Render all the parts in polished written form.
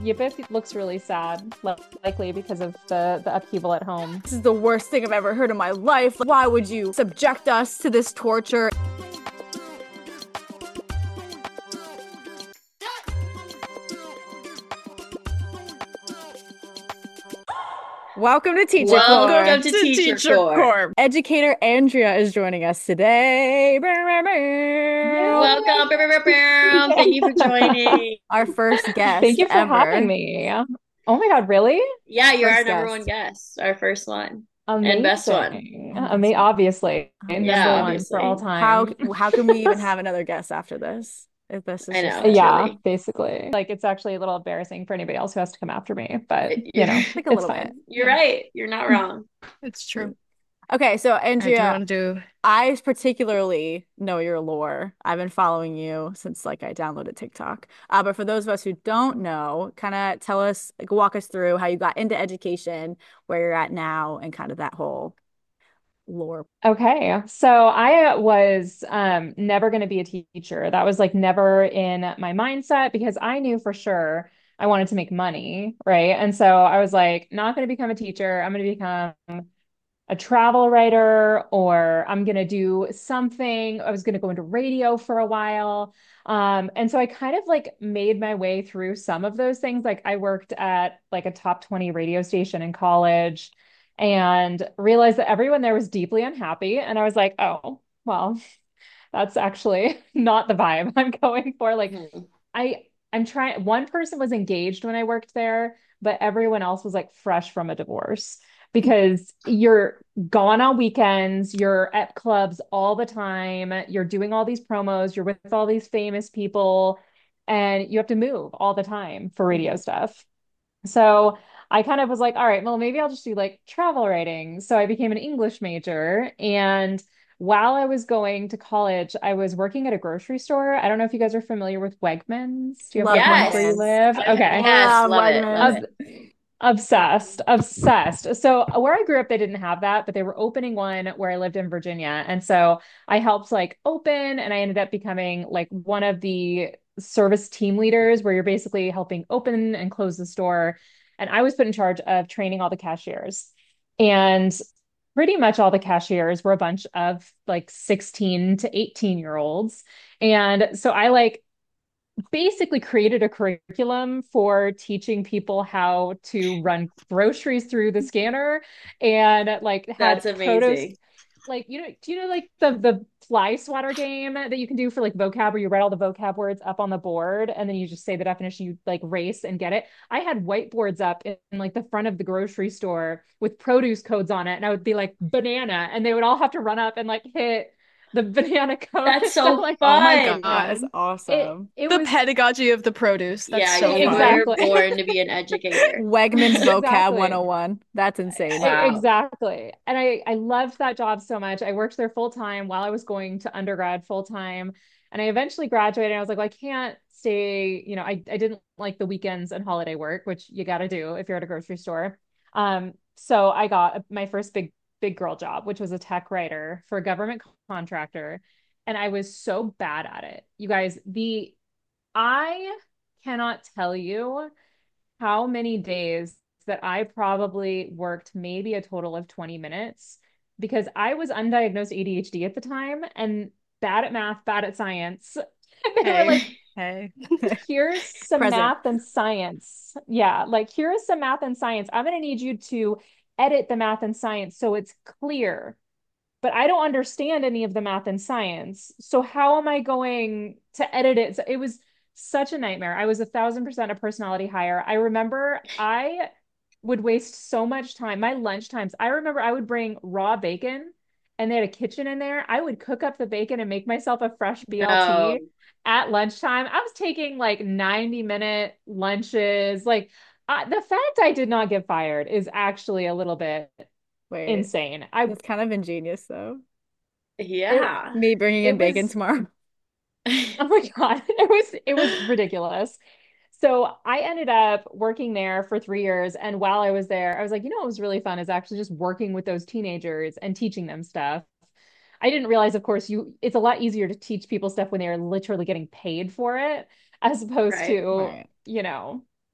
Yipit looks really sad, likely because of the upheaval at home. This is the worst thing I've ever heard in my life. Why would you subject us to this torture? Welcome to Teacher Corps. Welcome to Teacher Corps. Educator Andrea is joining us today. Welcome. Thank you for joining. Our first guest Thank you for ever. having me. Oh my God, really? Yeah, you're our First number guest. one guest, our first one. Amazing. And best one. Obviously. Yeah, Number one obviously. for all time. How can we even have another guest after this? If this is I know, just it's Yeah, really- basically. Like, it's actually a little embarrassing for anybody else who has to come after me, but You're- like a it's little fine. bit. You're right. You're not wrong. It's true. Okay, so I do Andrea, want to do. I particularly know your lore. I've been following you since I downloaded TikTok. But for those of us who don't know, kind of tell us, walk us through how you got into education, where you're at now, and kind of that whole lore. Okay, so I was never going to be a teacher. That was like never in my mindset because I knew for sure I wanted to make money, right? And so I was like, not going to become a teacher. I'm going to become a travel writer, or I'm going to do something. I was going to go into radio for a while. And so I kind of like made my way through some of those things. Like I worked at like a top 20 radio station in college and realized that everyone there was deeply unhappy. And I was like, oh, well, that's actually not the vibe I'm going for. Like Mhm. I'm trying, one person was engaged when I worked there, but everyone else was like fresh from a divorce because you're gone on weekends, you're at clubs all the time, you're doing all these promos, you're with all these famous people, and you have to move all the time for radio stuff. So I kind of was like, all right, well, maybe I'll just do like travel writing. So I became an English major. And while I was going to college, I was working at a grocery store. I don't know if you guys are familiar with Wegmans. Do you have Love Wegmans where you Wegmans. live? Okay. Yes, love it. Wegmans. Love it. Obsessed. So where I grew up, they didn't have that, but they were opening one where I lived in Virginia. And so I helped like open, and I ended up becoming like one of the service team leaders where you're basically helping open and close the store. And I was put in charge of training all the cashiers. And pretty much all the cashiers were a bunch of like 16 to 18-year olds. And so I like basically created a curriculum for teaching people how to run groceries through the scanner and like had That's produce. amazing. Like, do you know like the fly swatter game that you can do for like vocab where you write all the vocab words up on the board and then you just say the definition, you like race and get it. I had whiteboards up in like the front of the grocery store with produce codes on it, and I would be like banana, and they would all have to run up and like hit the banana code. That's so like, Oh my fun. God, that's awesome. it The was pedagogy of the produce. That's Yeah, so you fun. were Exactly. born to be an educator. Wegmans vocab Exactly. 101. That's insane. Wow. Exactly. And I loved that job so much. I worked there full time while I was going to undergrad full time. And I eventually graduated. And I was like, well, I can't stay, I didn't like the weekends and holiday work, which you got to do if you're at a grocery store. So I got my first big girl job, which was a tech writer for a government contractor. And I was so bad at it. You guys, I cannot tell you how many days that I probably worked maybe a total of 20 minutes because I was undiagnosed ADHD at the time and bad at math, bad at science. They were like, Hey. here's some Present. math and science. Yeah, like here's some math and science. I'm going to need you to edit the math and science so it's clear. But I don't understand any of the math and science. So how am I going to edit it? So it was such a nightmare. I was 1,000% a personality hire. I remember I would waste so much time. My lunch times, I remember I would bring raw bacon and they had a kitchen in there. I would cook up the bacon and make myself a fresh No. BLT at lunchtime. I was taking like 90-minute lunches. Like the fact I did not get fired is actually a little bit Wait, insane. that's kind of ingenious though. Yeah. Me bringing It in bacon was tomorrow. Oh my God. It was ridiculous. So I ended up working there for 3 years. And while I was there, I was like, what was really fun is actually just working with those teenagers and teaching them stuff. I didn't realize, of course, it's a lot easier to teach people stuff when they're literally getting paid for it, as opposed Right. to, Right.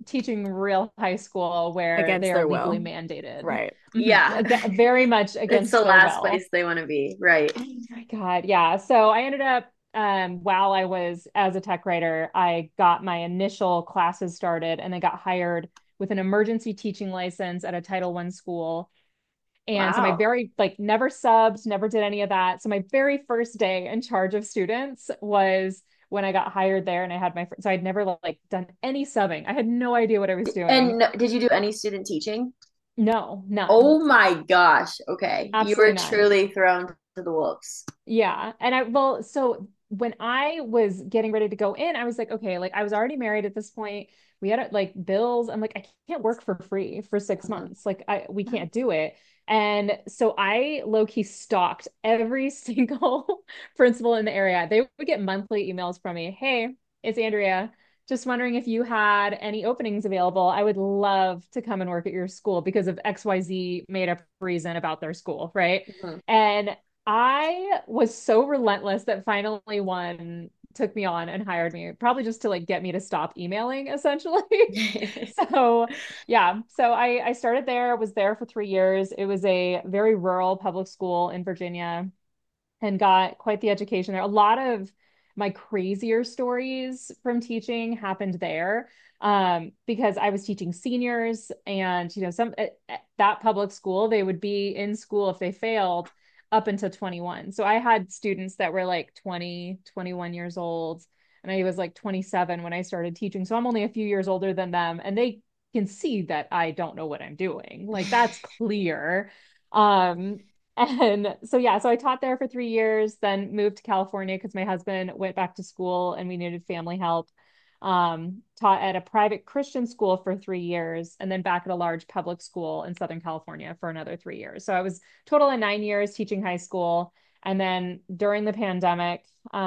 teaching real high school where they Against are their legally will. mandated. Right. Yeah. Very much It's against the their last will. place they want to be. Right. Oh my God. Yeah. So I ended up, while I was as a tech writer, I got my initial classes started and then got hired with an emergency teaching license at a Title I school. And so my Wow. very, like, never subbed, never did any of that. So my very first day in charge of students was when I got hired there and I had so I'd never like done any subbing. I had no idea what I was doing. Did you do any student teaching? No, none. Oh my gosh. Okay. You were Absolutely none. truly thrown to the wolves. Yeah. And well, so when I was getting ready to go in, I was like, okay, like I was already married at this point. We had like bills. I'm like, I can't work for free for six Mhm. months. Like we can't do it. And so I low key stalked every single principal in the area. They would get monthly emails from me. Hey, it's Andrea. Just wondering if you had any openings available. I would love to come and work at your school because of XYZ made up reason about their school, right? Mhm. And I was so relentless that finally one took me on and hired me, probably just to like get me to stop emailing, essentially. So yeah, so I started there, was there for 3 years. It was a very rural public school in Virginia and got quite the education there. A lot of my crazier stories from teaching happened there, because I was teaching seniors and, some at that public school, they would be in school if they failed up until 21. So I had students that were like 20, 21 years old, and I was like 27 when I started teaching. So I'm only a few years older than them, and they can see that I don't know what I'm doing. Like that's clear. Um, and so, yeah, so I taught there for 3 years, then moved to California because my husband went back to school and we needed family help. Taught at a private Christian school for 3 years and then back at a large public school in Southern California for another 3 years. So I was total of 9 years teaching high school. And then during the pandemic,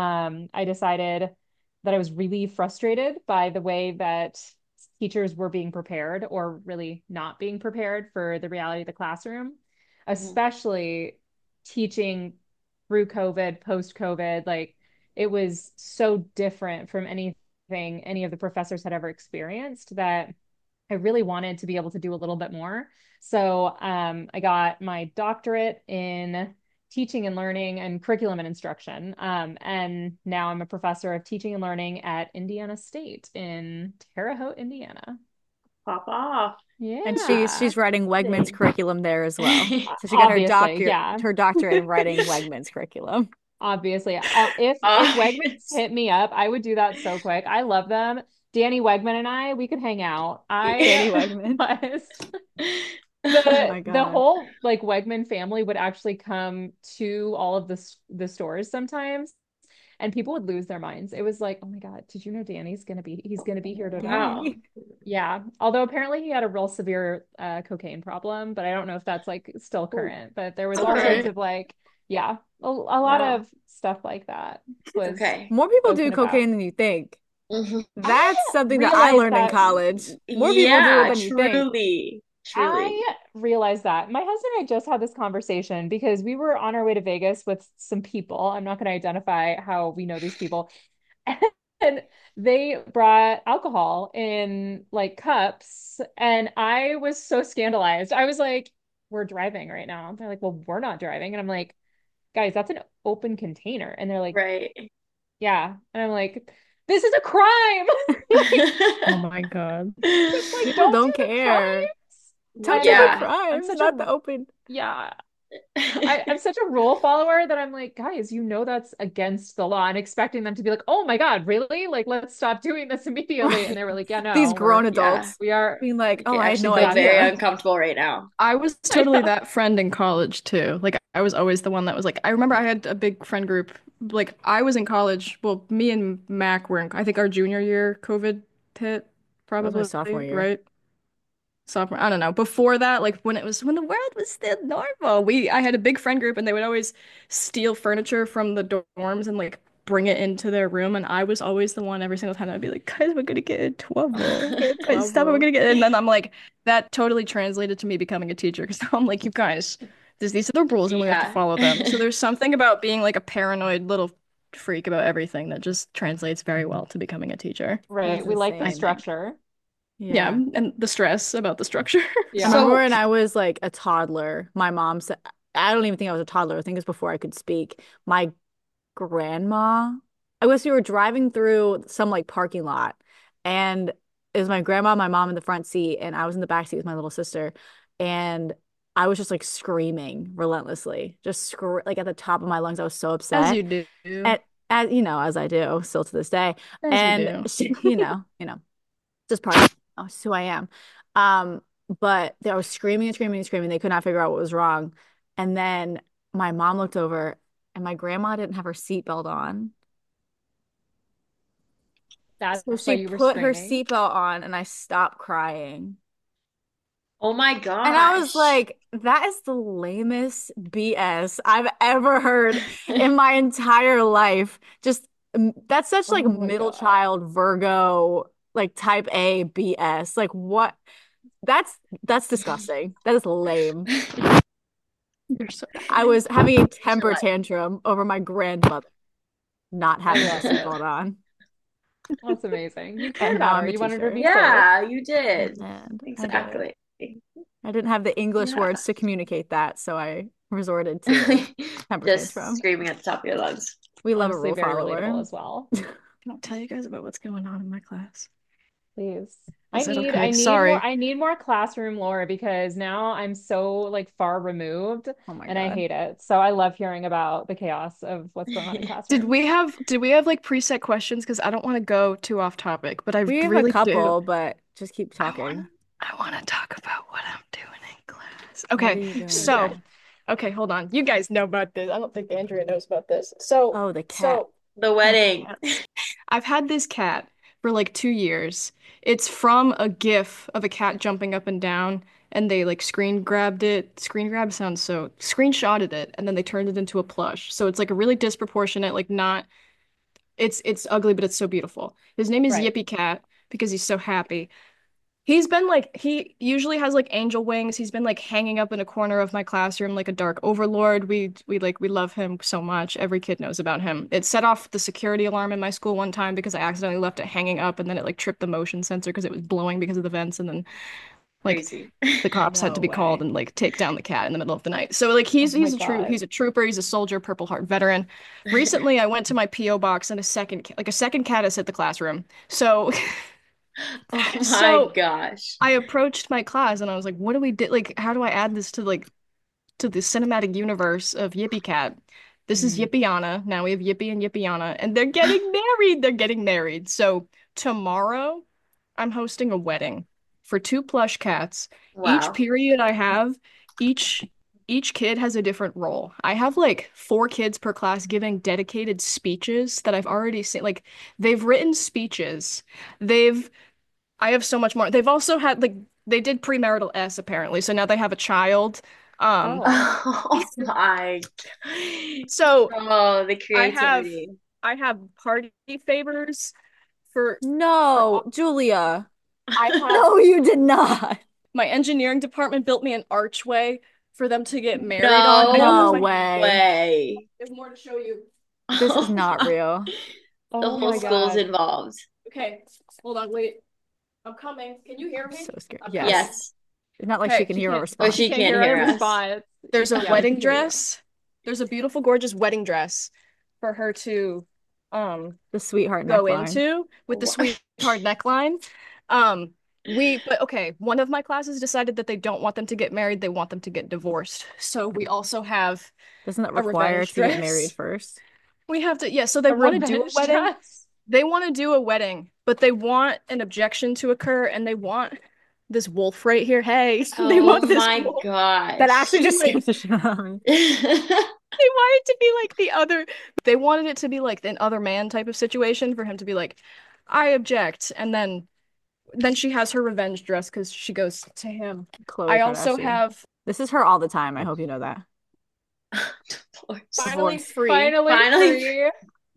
I decided that I was really frustrated by the way that teachers were being prepared or really not being prepared for the reality of the classroom, Mhm. especially teaching through COVID, post COVID. Like it was so different from anything any of the professors had ever experienced that I really wanted to be able to do a little bit more. So I got my doctorate in teaching and learning and curriculum and instruction. And now I'm a professor of teaching and learning at Indiana State in Terre Haute, Indiana. Pop off. And Yeah, she's writing Wegmans Dang. curriculum there as well. So she got obviously. Yeah. her doctorate in writing Wegmans curriculum. Obviously, if Wegmans Yes. hit me up, I would do that so quick. I love them. Danny Wegman and I, we could hang out. Danny I Wegman. was Oh the my the God. whole like Wegman family would actually come to all of the stores sometimes, and people would lose their minds. It was like, oh my God, did you know he's gonna be here today? Wow. Danny. Yeah. Although apparently he had a real severe cocaine problem, but I don't know if that's like still Ooh. current. But there was all sorts Okay. of like, yeah, a lot Wow. of stuff like that was Okay. More people do spoken about. cocaine than you think. Mhm. That's I something that I realized learned in that college. More people do it Yeah, than you think. truly. Truly. I realized that my husband and I just had this conversation because we were on our way to Vegas with some people. I'm not going to identify how we know these people. And they brought alcohol in like cups. And I was so scandalized. I was like, we're driving right now. They're like, well, we're not driving. And I'm like, guys, that's an open container. And they're like, Right. yeah. And I'm like, this is a crime. Like, Oh my God. just like, People don't do don't the care. crimes. Don't do the And Yeah. I'm crimes, such not a the open. yeah. I'm such a rule follower that I'm like, guys, that's against the law, and expecting them to be like, oh my God, really? Like, let's stop doing this immediately. And Right. they were like, yeah, These no, grown Yeah. adults we are, being like, oh, Okay, I had actually no feel very exactly. idea. uncomfortable right now. I was I totally know. that friend in college too. Like I was always the one that was like, I remember I had a big friend group. Like I was in college. Well, me and Mac were in, I think our junior year, COVID hit, That was my probably, sophomore year. right? Sophomore, I don't know. Before that, like when the world was still normal, I had a big friend group and they would always steal furniture from the dorms and like bring it into their room. And I was always the one every single time I'd be like, guys, we're gonna get in trouble. Get Guys, stop it, we're trouble. gonna get in. And then I'm like, that totally translated to me becoming a teacher because now I'm like, you guys, these are the rules and we have to Yeah. follow them. So there's something about being like a paranoid little freak about everything that just translates very well to becoming a teacher. Right. Mhm. We like the I Insane. think. structure. Yeah, Yeah. and the stress about the structure. I remember Yeah. So when I was like a toddler, my mom said, I don't even think I was a toddler. I think it was before I could speak. My grandma, I guess we were driving through some like parking lot, and it was my grandma, my mom in the front seat, and I was in the back seat with my little sister. And I was just like screaming relentlessly, just like at the top of my lungs. I was so as upset. you do, And as you know, as I do still to this day. as you And do. she, just part of it's who I am. Um, but they were screaming and screaming and screaming. They could not figure out what was wrong. And then my mom looked over and my grandma didn't have her seatbelt on. That's So why she you were put her screaming. seatbelt on and I stopped crying. Oh my And I was gosh. like, that is the lamest BS I've ever heard in my entire life. Just that's such like Oh my middle God. child Virgo, like type A BS. Like what? That's disgusting. That is lame. You're so I was having a Change your temper life. tantrum over my grandmother not I having her love it. seatbelt on. That's amazing. You cared And now about I'm her. a You wanted her to teacher. be safe. Yeah, you I did. did. I did. Exactly. I didn't have the English Yeah. words to communicate that, so I resorted to temper Just tantrum. screaming at the top of your lungs. We love a Honestly, rule very relatable follower. as well. Can I tell you guys about what's going on in my class? Please. Is that I okay? need more Sorry. I need more classroom lore because now I'm so like far removed Oh my and I God. hate it. So I love hearing about the chaos of what's going on in classrooms. Did we have like preset questions? Because I don't want to go too off topic, but I We have a really do. couple, but just keep I want talking. I want to talk about what I'm doing in class. What are Okay, you doing Okay. so today? okay, hold on. You guys know about this. I don't think Andrea knows about this. So Oh, the cat. so The my wedding. cats. I've had this cat for like 2 years. It's from a GIF of a cat jumping up and down, and they like screen grabbed it. Screen grab sounds so screenshotted it, and then they turned it into a plush. So it's like a really disproportionate, like not it's ugly, but it's so beautiful. His name is Right. Yippee Cat because he's so happy. He's been like he usually has like angel wings. He's been like hanging up in a corner of my classroom like a dark overlord. We love him so much. Every kid knows about him. It set off the security alarm in my school one time because I accidentally left it hanging up and then it like tripped the motion sensor because it was blowing because of the vents and then like Crazy. the cops had to No be called way. and like take down the cat in the middle of the night. So like Oh my he's God. a trooper, he's a soldier, Purple Heart veteran. Recently I went to my PO box and a second cat has hit the classroom. So Oh my so gosh. I approached my class and I was like, what do we do? Like, how do I add this to the cinematic universe of Yippee Cat? This is Mm. Yippiana. Now we have Yippee and Yippiana, and they're getting married. They're getting married. So tomorrow, I'm hosting a wedding for two plush cats. Each Wow. period I have, each each kid has a different role. I have like 4 kids per class giving dedicated speeches that I've already seen. Like they've written speeches. They've I have so much more. They've also had like they did premarital S apparently, so now they have a child. Um, Oh. Oh my. so Oh, the I have creativity. I have party favors for No, all. Julia. I have No, you did not. my engineering department built me an archway for them to get married on. I don't have No No my way. way. there's more to show you. This is Oh not my. real. The Oh whole my school's God. involved. Okay, hold on, wait. I'm coming. Can you hear I'm me? so scared. I'm coming. Yes. Yes. It's not like she Okay, can she hear our can't. Oh, She she response. can't can't hear our hear us. response. There's a Yeah, we can wedding hear you. dress. There's a beautiful, gorgeous wedding dress for her to um The sweetheart go neckline. into with the Wha- sweetheart neckline. Um, but okay, one of my classes decided that they don't want them to get married, they want them to get divorced. So we also have Doesn't that a require revenge to get married dress. first? We have to, yeah, so they A want to do a revenge wedding. dress. They want to do a wedding, but they want an objection to occur and they want this wolf right here. Hey, they Oh want this my wolf That gosh. actually to be just like scares the shit out of me. they wanted it to be like the other, they wanted it to be like an other man type of situation for him to be like, I object. And then she has her revenge dress because she goes to him. Khloe I also Kardashian. have This is her all the time. I hope you know that. Divorce. finally Divorce. free, Finally Finally. free.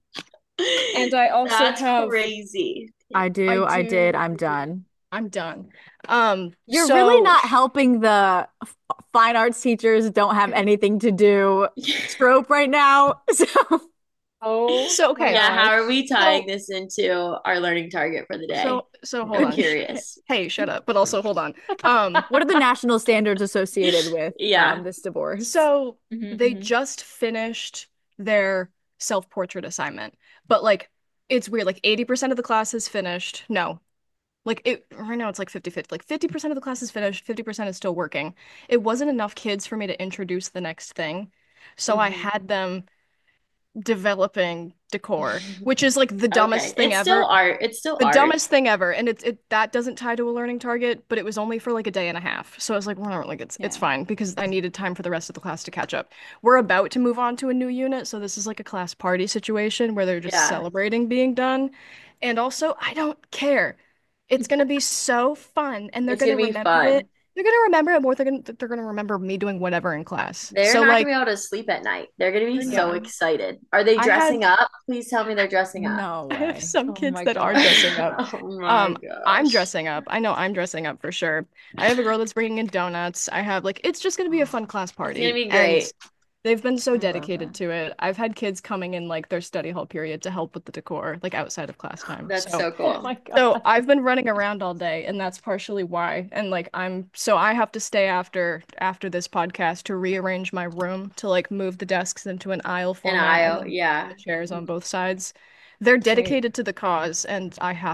and I also That's have crazy. I I do. I did. do I'm done. I'm done. You're really So not helping the fine arts teachers don't have anything to do trope right now. So Oh So my okay. Yeah, how gosh. are we tying So this into our learning target for the day? so hold I'm on. curious. Hey, shut up. But also hold on. What are the national standards associated with Yeah. this divorce? So Hmm, they hmm. just finished their self-portrait assignment, but like it's weird. Like 80% of the class is finished. No, like it right now it's like 50-50. Like 50% of the class is finished, 50% is still working. It wasn't enough kids for me to introduce the next thing. So I Hmm. had them developing decor, which is like the Okay. dumbest thing It's still ever. art. It's still The art. dumbest thing ever. And it that doesn't tie to a learning target, but it was only for like a day and a half. So I was like, whatever, like it's Yeah. fine because I needed time for the rest of the class to catch up. We're about to move on to a new unit, so this is like a class party situation where they're just Yeah. celebrating being done. And also, I don't care. It's gonna be so fun, and they're It's gonna gonna be remember it. fun. They're gonna remember it more. They're gonna remember me doing whatever in class. They're So not gonna be like, able to sleep at night. They're gonna be so yeah, excited. Are they I had dressing up? Please tell me they're dressing up. No I have way. some Oh kids my that are gosh. dressing up. Oh my I'm gosh. dressing up. I know I'm dressing up for sure. I have a girl that's bringing in donuts. I have like it's just gonna be a fun class It's gonna party, be and great. they've been so I love dedicated that. to it. I've had kids coming in like their study hall period to help with the decor, like outside of class time. That's So so Oh cool. my so God. I've been running around all day, and that's partially why. And like I have to stay after this podcast to rearrange my room to like move the desks into an aisle An format and aisle, then the yeah. chairs on both sides. They're Right. dedicated to the cause, and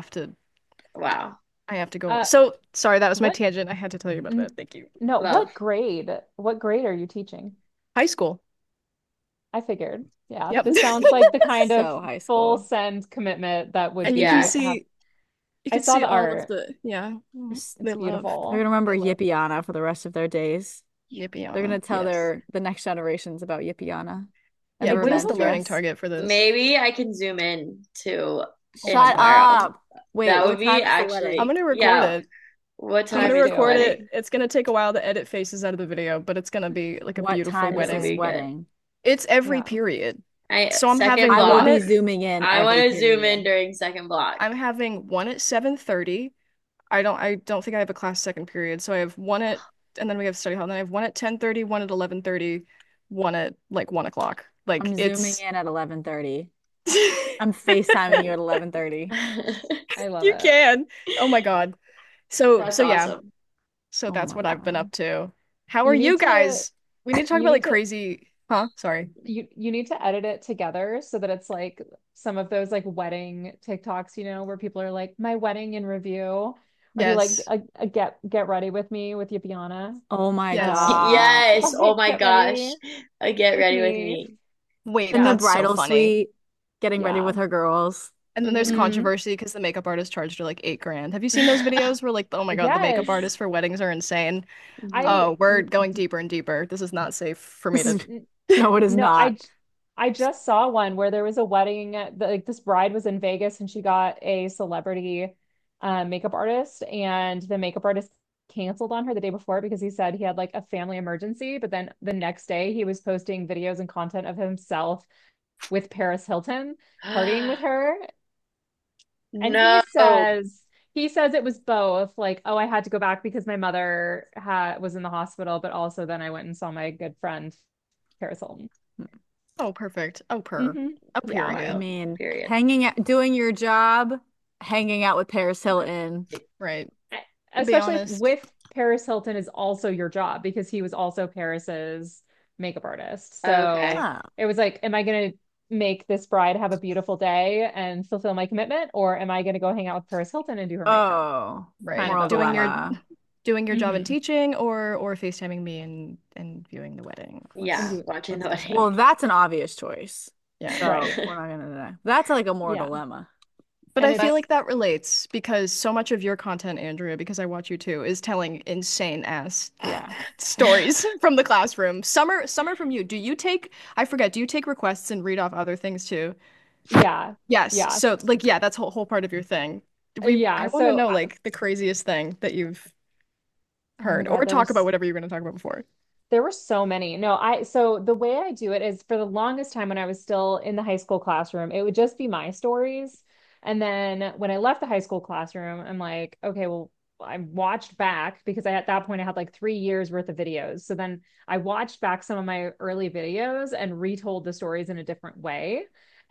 Wow. I have to go. Uh, So sorry, that was my what? tangent. I had to tell you about n- that. Thank you. No, Love. what grade? What grade are you teaching? High school. I figured. Yeah, Yep. this sounds like the kind of So high full school. send commitment that would And you can be Yeah. have. see you I can saw see the all of art. the yeah. They It's love. They're gonna beautiful. remember They love Yipiana for the rest of their days. They're Yipiana. gonna tell Yes. the next generations about Yipiana and Yeah, I the what do is the revenge hope you're. learning dress. target for this? Maybe I can zoom in to Oh it my Shut God. tomorrow. up. Wait, That would what be time is the I'm wedding? actually, gonna record yeah. it. What I'm Please time gonna is the record do. it. wedding? It's gonna take a while to edit faces out of the video, but it's gonna be like a What beautiful time is It's gonna this wedding. be good. wedding? It's every Yeah. period. I So second I will be block. zooming in I want every to zoom in period. during second block. I'm having one at 7:30. I don't think I have a class second period. So I have one at and then we have study hall. And then I have one at 10:30, one at 11:30, one at like 1 o'clock. Like I'm zooming it's in at 11:30. I'm FaceTiming you at 11:30. I love you it. can. Oh my God. So That's so yeah. awesome. So Oh that's my what I've been God. up to. How are You you need to guys? We need to talk you about like need to crazy, huh? Sorry. you need to edit it together so that it's like some of those like wedding TikToks, where people are like, my wedding in review, or do like Yes. a get ready with me with Yipiana. Oh my Yes. Yes. Oh Like my get ready gosh. Get with ready with me. me. Wait, In the Yeah. that's so bridal funny. suite, getting ready Yeah. with her girls. And then there's Hmm. controversy because the makeup artist charged her like 8 grand. Have you seen those videos where like, oh my God, the makeup Yes. artists for weddings are insane? I Mhm. Oh, we're going deeper and deeper. This is not safe for me This to. is no, it is no, not. I just saw one where there was a wedding like this bride was in Vegas and she got a celebrity makeup artist, and the makeup artist canceled on her the day before because he said he had like a family emergency, but then the next day he was posting videos and content of himself with Paris Hilton partying with her. And No. he says it was both like, oh, I had to go back because my mother was in the hospital, but also then I went and saw my good friend Paris Hilton. Oh, perfect. Hmm. A Yeah. I period. mean, Period. hanging out, doing your job, hanging out with Paris Hilton. Right. To be Especially honest. with Paris Hilton is also your job because he was also Paris's makeup artist. So Okay. Oh, it was like, am I going to make this bride have a beautiful day and fulfill my commitment, or am I going to go hang out with Paris Hilton and do her makeup? oh, Kind Right. of moral a dilemma. Doing your job in Hmm. teaching or FaceTiming me and viewing the wedding. Yeah. Watching Let's the wedding. Well, decide. that's an obvious choice. Yeah. Right. So we're not gonna deny. That's like a moral Yeah. dilemma. But And I feel it's like that relates because so much of your content, Andrea, because I watch you too, is telling insane ass Yeah. stories from the classroom. Summer from you. I forget, do you take requests and read off other things too? yeah. Yes. Yeah. So like yeah, that's whole part of your thing. I Yeah. want to So know like the craziest thing that you've oh my heard God, or talk about whatever you're going to talk about before. there were so many. No, so the way I do it is for the longest time when I was still in the high school classroom, it would just be my stories. And then when I left the high school classroom, I'm like, okay, well, I watched back because at that point I had like 3 years worth of videos. So then I watched back some of my early videos and retold the stories in a different way.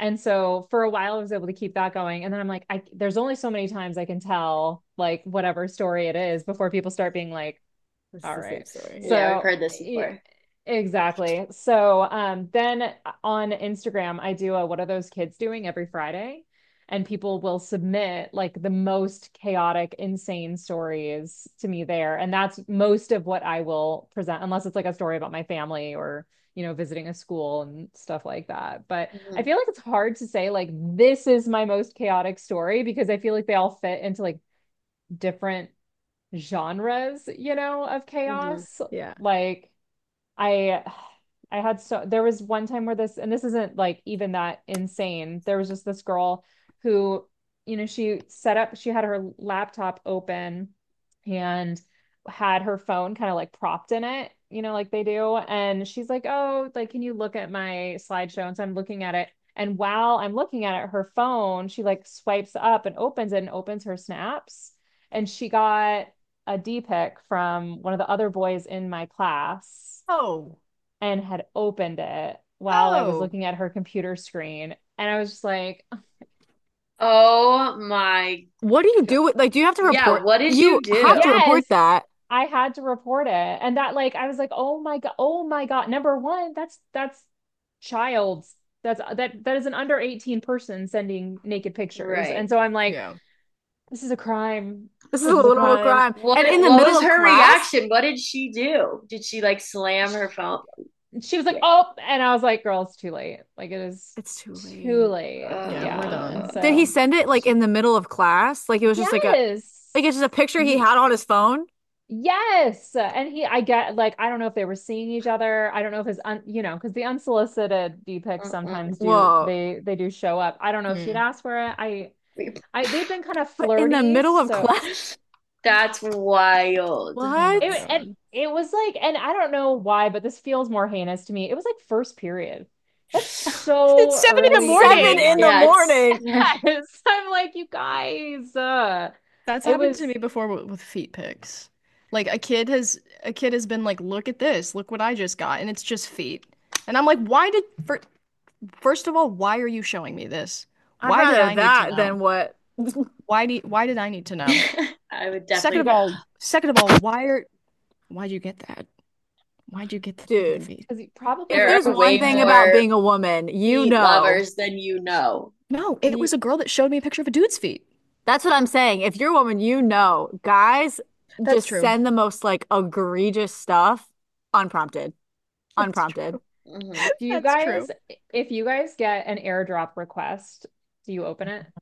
And so for a while I was able to keep that going. And then I'm like, there's only so many times I can tell like whatever story it is before people start being like, This is all the same right. story. Yeah, we've So heard this before. exactly. So then on Instagram, I do a what are those kids doing every Friday? And people will submit like the most chaotic, insane stories to me there. And that's most of what I will present, unless it's like a story about my family or, visiting a school and stuff like that. But I Mhm. feel like it's hard to say like this is my most chaotic story because I feel like they all fit into like different genres, of Mhm. chaos. Yeah. Like I I had there was one time where this, and this isn't like even that insane. There was just this girl who, she had her laptop open and had her phone kind of like propped in it, like they do. And she's like, "Oh, like, can you look at my slideshow?" And so I'm looking at it. And while I'm looking at it, her phone, she like swipes up and opens it and opens her snaps. And she got a D pic from one of the other boys in my class Oh. and had opened it while I was Oh, looking at her computer screen. And I was just like, Oh my What do you God. do with like do you have to Yeah, report what did you you have to do? report yes, that? I had to report it. And that like I was like, oh my God, oh my God. Number one, that's child's that is an under 18 person sending naked pictures. And Right. so I'm like, yeah. this is a crime. This is a This is a little crime. crime. What And in the what middle was of her class? reaction? What did she do? Did she like slam her phone? She was like, Yeah. oh, and I was like, girl, it's too late. Like it is It's too too late. late. Yeah, we're Yeah. And done. Did he so send it like in the middle of class? Like it was just yes. like it's just a picture he had on his phone? Yes. And I get like, I don't know if they were seeing each other. I don't know if because the unsolicited D pics Mm-mm. sometimes Whoa. they do show up. I don't know if she'd Hmm. asked for it. They've been kind of But in the flirty. middle of So class? That's wild. Oh my What? and God. it was like, and I don't know why, but this feels more heinous to me. It was like first period. That's It's so 7 in the It's early in the seven morning. in the Yeah, it's morning. Yes. I'm like, you guys, That's it happened to was me before with feet pics. Like a kid has been like, look at this, look what I just got, and it's just feet. And I'm like, first of all, why are you showing me this? I'd Why did rather I need to that know? than what? Why did I need to know? I would Second definitely of go. all, second of all, why'd you get that? Why'd you get the Dude, feet? because he probably if There there's are likes one way thing it. about more being a woman, you feet know. lovers than you know. No, it You, was a girl that showed me a picture of a dude's feet. that's what I'm saying. If you're a woman, you know. Guys That's just true. send the most like egregious stuff unprompted. That's Unprompted. true. Hmm. Do you That's true. guys, if you guys get an airdrop request, do you open it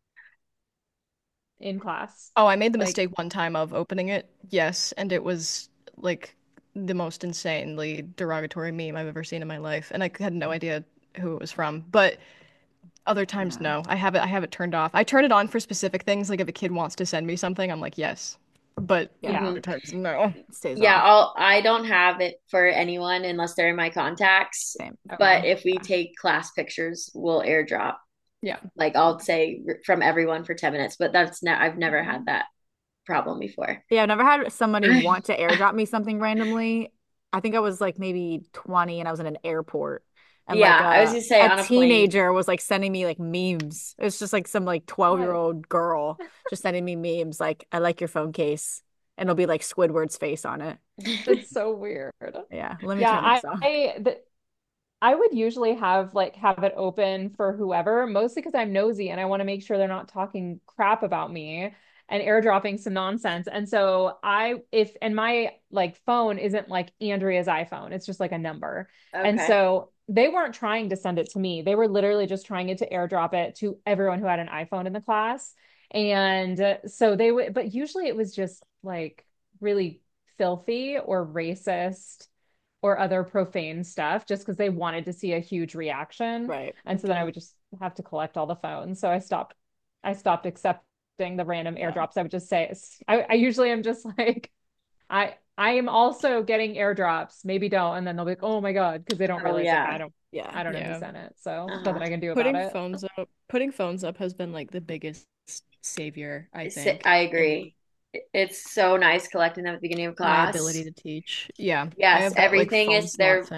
in class? Oh, I made the Like, mistake one time of opening it. Yes, and it was like the most insanely derogatory meme I've ever seen in my life, and I had no idea who it was from. But other times, Yeah. no. I have it turned off. I turn it on for specific things, like if a kid wants to send me something, I'm like, yes. But Yeah. yeah. other times, no. It stays Yeah, off. I don't have it for anyone unless they're in my contacts. Same. But Okay. if we Yeah. take class pictures, we'll airdrop. Yeah. Like I'll say from everyone for 10 minutes, but I've never Okay. had that problem before. Yeah, I've never had somebody want to airdrop me something randomly. I think I was like maybe 20 and I was in an airport and like Yeah, I was gonna say a on a plane. teenager was like sending me like memes. It's just like some like What? 12-year-old girl just sending me memes like I like your phone case and it'll be like Squidward's face on it. That's so weird. Yeah, let me Yeah, turn this off. I would usually have it open for whoever, mostly because I'm nosy and I want to make sure they're not talking crap about me and airdropping some nonsense. And so and my like phone isn't like Andrea's iPhone. It's just like a number. And Okay. so they weren't trying to send it to me. They were literally just trying to airdrop it to everyone who had an iPhone in the class. And so they would, but usually it was just like really filthy or racist or other profane stuff just because they wanted to see a huge reaction. Right. And so then I Hmm. would just have to collect all the phones. So I stopped accepting the random Yeah. airdrops. I would just say I usually am just like I am also getting airdrops. Maybe don't. And then they'll be like, oh my God, because they don't Oh realize like yeah. Yeah. I don't know who Yeah. sent it. So there's Uh-huh. nothing I can do about Putting it. phones up has been like the biggest savior, I think, I in agree. It's so nice collecting them at the beginning of my ability class. to teach. Yeah, I Yes, have that like everything phone is swap there. thing.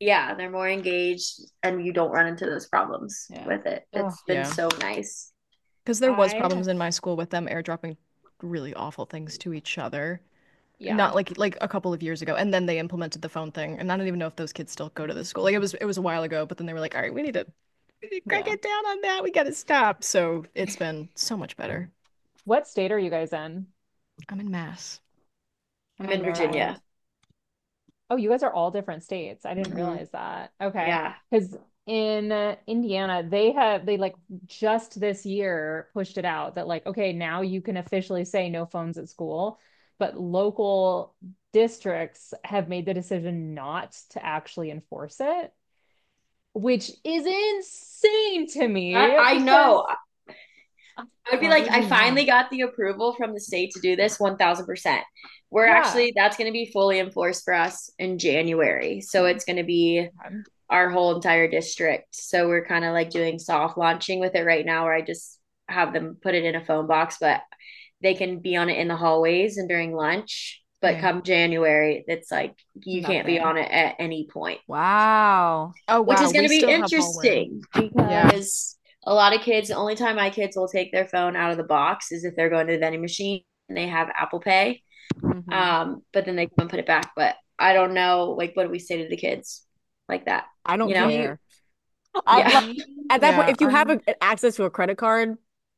Yeah, they're more engaged and you don't run into those problems Yeah. with it. Oh, It's been Yeah. so nice. Because there was I problems in my school with them airdropping really awful things to each other. yeah. Not like a couple of years ago, and then they implemented the phone thing, and I don't even know if those kids still go to the school. Like it was a while ago, but then they were like, all right, we need to crack Yeah. it down on that. We got to stop. So it's been so much better. What state are you guys in? I'm in Mass. I'm I'm in in Maryland. Virginia. Oh, you guys are all different states. I didn't Hmm. realize that. Okay. Yeah. Because in Indiana, they like just this year pushed it out that like, okay, now you can officially say no phones at school, but local districts have made the decision not to actually enforce it, which is insane to me I because know. I would be Why like, would I you finally not? got the approval from the state to do this 1000%. We're yeah. actually, that's going to be fully enforced for us in January. So it's going to be our whole entire district. So we're kind of like doing soft launching with it right now, where I just have them put it in a phone box, but they can be on it in the hallways and during lunch. But Yeah. come January, it's like you can't be Nothing. on it at any point, Wow. Oh which wow, is going we to be still have hallway. interesting Yeah. because a lot of kids, the only time my kids will take their phone out of the box is if they're going to the vending machine and they have Apple Pay. Hmm. But then they come and put it back. But I don't know, like, what do we say to the kids like that? I don't You know? We care. I Yeah. like we at that point, Yeah. if you have access to a credit card,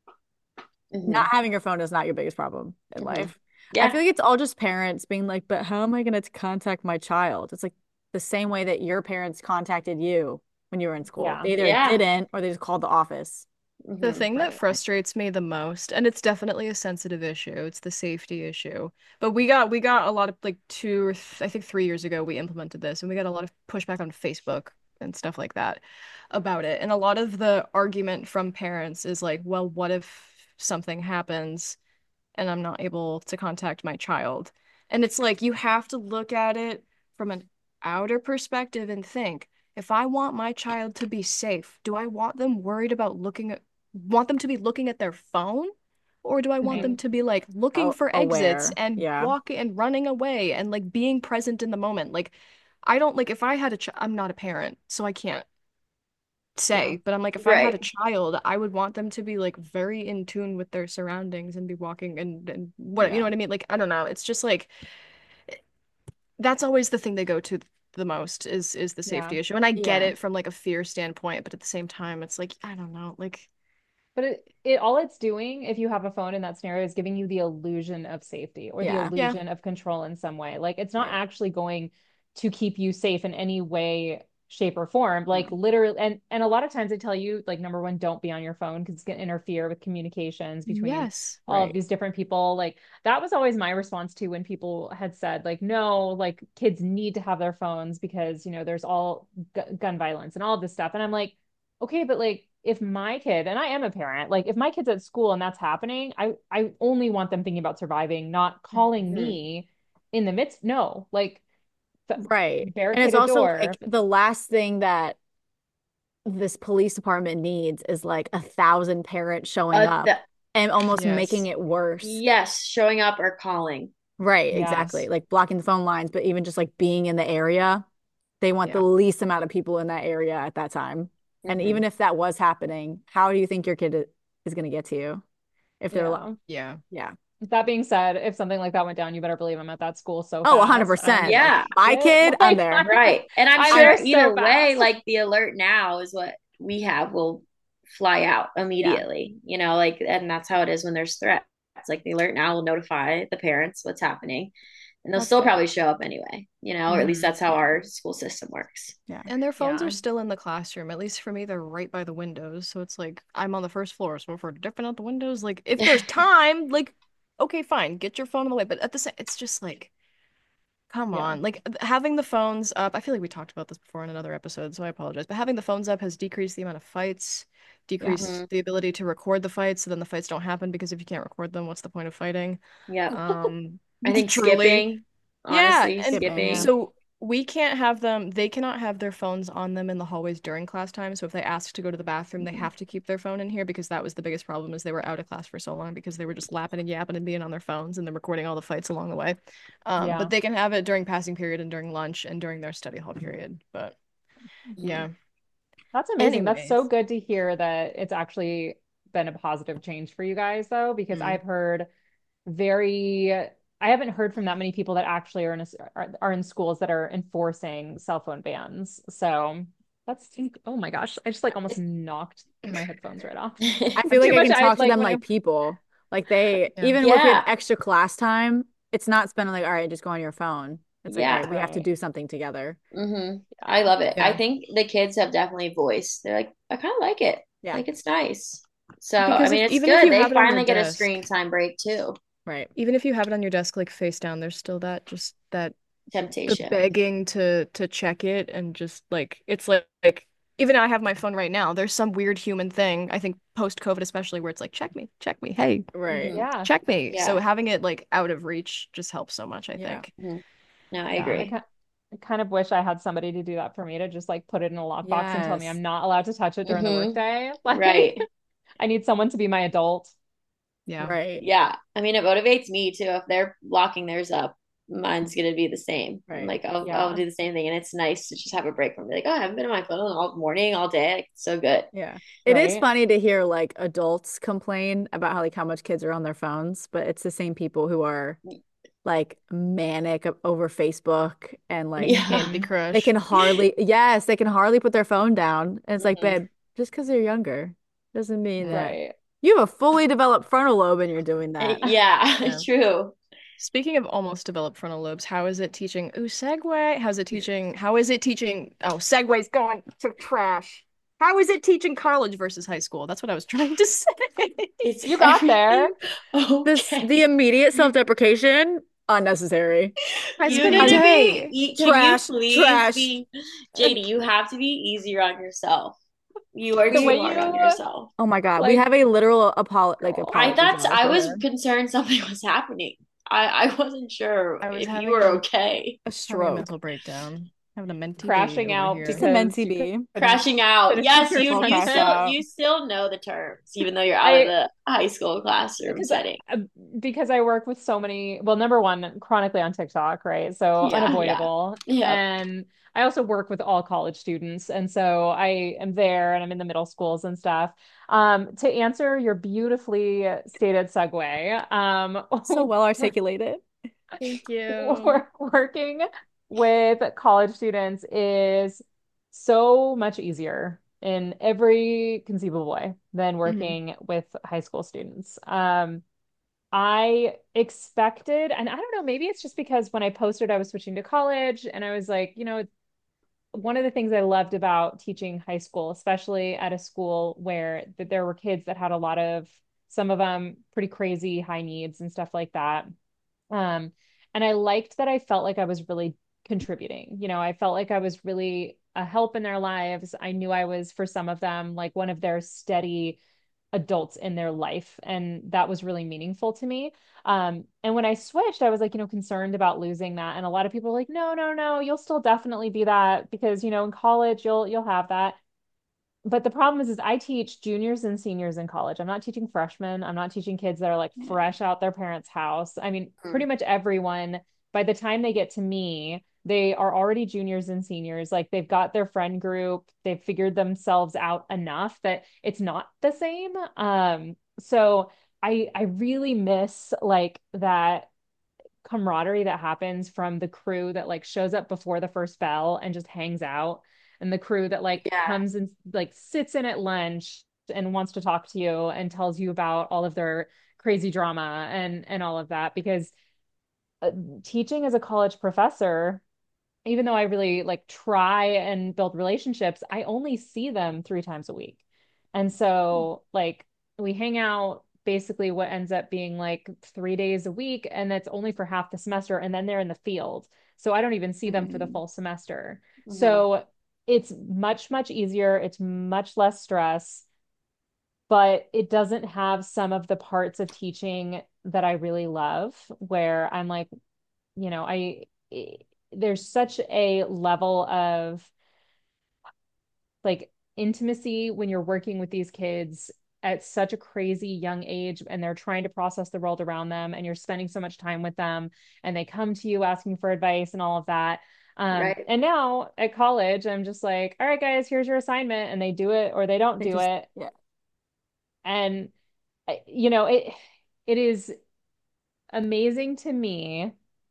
not Hmm. having your phone is not your biggest problem in Hmm. life. I Yeah. feel like it's all just parents being like, but how am I going to contact my child? It's like the same way that your parents contacted you when you were in school. yeah. They either Yeah. didn't or they just called the office. The Hmm. thing that Right. frustrates me the most, and it's definitely a sensitive issue, it's the safety issue. But we got a lot of like I think 3 years ago we implemented this, and we got a lot of pushback on Facebook and stuff like that about it. And a lot of the argument from parents is like, well, what if something happens and I'm not able to contact my child? And it's like you have to look at it from an outer perspective and think, if I want my child to be safe, do I want them worried about want them to be looking at their phone? Or do I want Right. them Hmm. to be like looking Oh, for exits aware. and Yeah. walking and running away and like being present in the moment? Like, I don't like if I had I'm not a parent, so I can't Yeah. say, but I'm like, if I had a Right. child, I would want them to be like very in tune with their surroundings and be walking and what, you know Yeah. what I mean? Like, I don't know. It's just like that's always the thing they go to the most is the Yeah. safety issue. And I get Yeah. it from like a fear standpoint, but at the same time, it's like, I don't know, like But it all it's doing, if you have a phone in that scenario, is giving you the illusion of safety or the Yeah. yeah, illusion of control in some way. Like it's not Right. actually going to keep you safe in any way, shape, or form. Like No. literally, and a lot of times they tell you, like, number one, don't be on your phone because it's gonna interfere with communications between yes. all of Right. these different people. Like that was always my response to when people had said, like, no, like kids need to have their phones because, there's all gun violence and all of this stuff. And I'm like, okay, but like if my kid, and I am a parent, like if my kid's at school and that's happening, I only want them thinking about surviving, not calling Hmm. me in the midst. No, like Right. And it's barricade a also door. like the last thing that this police department needs is like 1,000 parents showing up The and almost making Yes. it worse. yes, showing up or calling. Right, Yeah. exactly. Yes. Like blocking the phone lines, but even just like being in the area, they want the Yeah. least amount of people in that area at that time. And Hmm. even if that was happening, how do you think your kid is going to get to you if they're like, Yeah. Yeah. yeah. That being said, if something like that went down, you better believe I'm at that school so Oh, fast. I'm 100%. like, Yeah. My shit. kid, I'm Like there. Right. And I'm I'm I'm sure there so either way, fast. like the alert now is what we have will fly out yeah. immediately, like, and that's how it is when there's threats. Like the alert now will notify the parents what's happening, and they'll That's still good. probably show up anyway, or at least Hmm. that's how Yeah. our school system works. Yeah. And their phones are Yeah. still in the classroom. At least for me, they're right by the windows. So it's like I'm on the first floor. So if we're dipping out the windows, like if there's time, like okay, fine, get your phone on the way. But at the same, it's just like come Yeah. on. Like having the phones up, I feel like we talked about this before in another episode, so I apologize. But having the phones up has decreased the amount of fights, Yeah. Hmm. decreased the ability to record the fights, so then the fights don't happen because if you can't record them, what's the point of fighting? Yep. Um, I think truly. skipping, Yeah, honestly, and Skipping, yeah. skipping. so we can't have them, they cannot have their phones on them in the hallways during class time. So if they ask to go to the bathroom, they Mhm. have to keep their phone in here because that was the biggest problem is they were out of class for so long because they were just lapping and yapping and being on their phones and then recording all the fights along the way. But Yeah. they can have it during passing period and during lunch and during their study hall period. But Mhm. Yeah. That's amazing. That's so Anyways. good to hear that it's actually been a positive change for you guys, though, because Mm. I've heard very, I haven't heard from that many people that actually are in schools that are enforcing cell phone bans. So that's, oh my gosh, I just like almost knocked my headphones right off. I feel like Too I much. can I talk to like them when I, like people. Like they, Yeah. even if we have Yeah. extra class time, it's not spending like, all right, just go on your phone. It's like, all Yeah. right, we have to right. do something together. I Yeah. love it. I Yeah. think the kids have definitely voiced. They're like, I kind of like it. Yeah. Like it's nice. So, I Because mean, if it's even if good. you They have it on your finally get a desk, screen time break too. Right. even if you have it on your desk like face down, there's still that just that the Temptation. begging to check it and just like it's like even I have my phone right now. There's some weird human thing, I think post COVID especially, where it's like check me, hey, Right. Hmm. Yeah. check me. So Yeah. having it like out of reach just helps so much, I Yeah. think. Hmm. No, I Yeah. agree. I kind of wish I had somebody to do that for me to just like put it in a lockbox and tell me Yes. I'm not allowed to touch it during the Hmm. workday. Like, Right. I need someone to be my adult. Yeah. Right. Yeah. I mean, it motivates me too. If they're locking theirs up, mine's gonna be the same. I'm Right. like, I'll Yeah. do the same thing. And it's nice to just have a break from like, oh, I haven't been on my phone all morning, all day. Like, it's so good. Yeah. It is Right. funny to hear like adults complain about how like how much kids are on their phones, but it's the same people who are like manic over Facebook and like Yeah. Candy can they Crush. can hardly yes, they can hardly put their phone down. And it's like, Hmm. babe, just because they're younger doesn't mean Mm. that Right. you have a fully developed frontal lobe and you're doing that. Yeah, Yeah. true. Speaking of almost developed frontal lobes, how is it teaching? Ooh, segue. How's it teaching? How is it teaching? Oh, segue's going to trash. How is it teaching college versus high school? That's what I was trying to say. Is You got there. everything The okay? immediate self-deprecation, unnecessary. It's You been a need to day. can you Trash, please trash. be, JD, you have to be easier on yourself. You are The too way We hard on you yourself. Oh my God, we like, have a literal girl. apology jar I for was her. concerned something was happening. I wasn't sure I was if you were having okay. A a stroke. mental breakdown. Having a mentee B Crashing over out Just here. a because mentee you bee. couldn't Crashing out. finish Yes, your All crashed sentence. out. you still know the terms, even though you're out of I the high school classroom because setting. uh, because I work with so many, well, number one, chronically on TikTok, right? So Yeah, yeah. unavoidable. Yep. And I also work with all college students. And so I am there and I'm in the middle schools and stuff. To answer your beautifully stated segue, So well articulated. Thank you. working with college students is so much easier in every conceivable way than Mhm. working with high school students. I expected, and I don't know, maybe it's just because when I posted I was switching to college, and I was like, one of the things I loved about teaching high school, especially at a school where there were kids that had a lot of, some of them pretty crazy high needs and stuff like that. Um, and I liked that I felt like I was really contributing. I felt like I was really a help in their lives. I knew I was, for some of them, like one of their steady adults in their life. And that was really meaningful to me. And when I switched, I was like, concerned about losing that. And a lot of people were like, no, no, no, you'll still definitely be that because, in college you'll have that. But the problem is I teach juniors and seniors in college. I'm not teaching freshmen. I'm not teaching kids that are like Yeah. fresh out their parents' house. I mean, pretty Mm. much everyone, by the time they get to me, they are already juniors and seniors. Like they've got their friend group, they've figured themselves out enough that it's not the same. So I really miss like that camaraderie that happens from the crew that like shows up before the first bell and just hangs out, and the crew that like Yeah. comes and like sits in at lunch and wants to talk to you and tells you about all of their crazy drama and all of that. Because uh, teaching as a college professor, even though I really like try and build relationships, I only see them 3 times a week. And so like we hang out basically what ends up being like 3 days a week, and that's only for half the semester, and then they're in the field. So I don't even see them for the Mm. full semester. Hmm. So it's much, much easier. It's much less stress, but it doesn't have some of the parts of teaching that I really love, where I'm like, I there's such a level of like intimacy when you're working with these kids at such a crazy young age, and they're trying to process the world around them, and you're spending so much time with them, and they come to you asking for advice and all of that. Right. And now at college, I'm just like, all right, guys, here's your assignment, and they do it or they don't They do just, it. yeah. And you know, it is amazing to me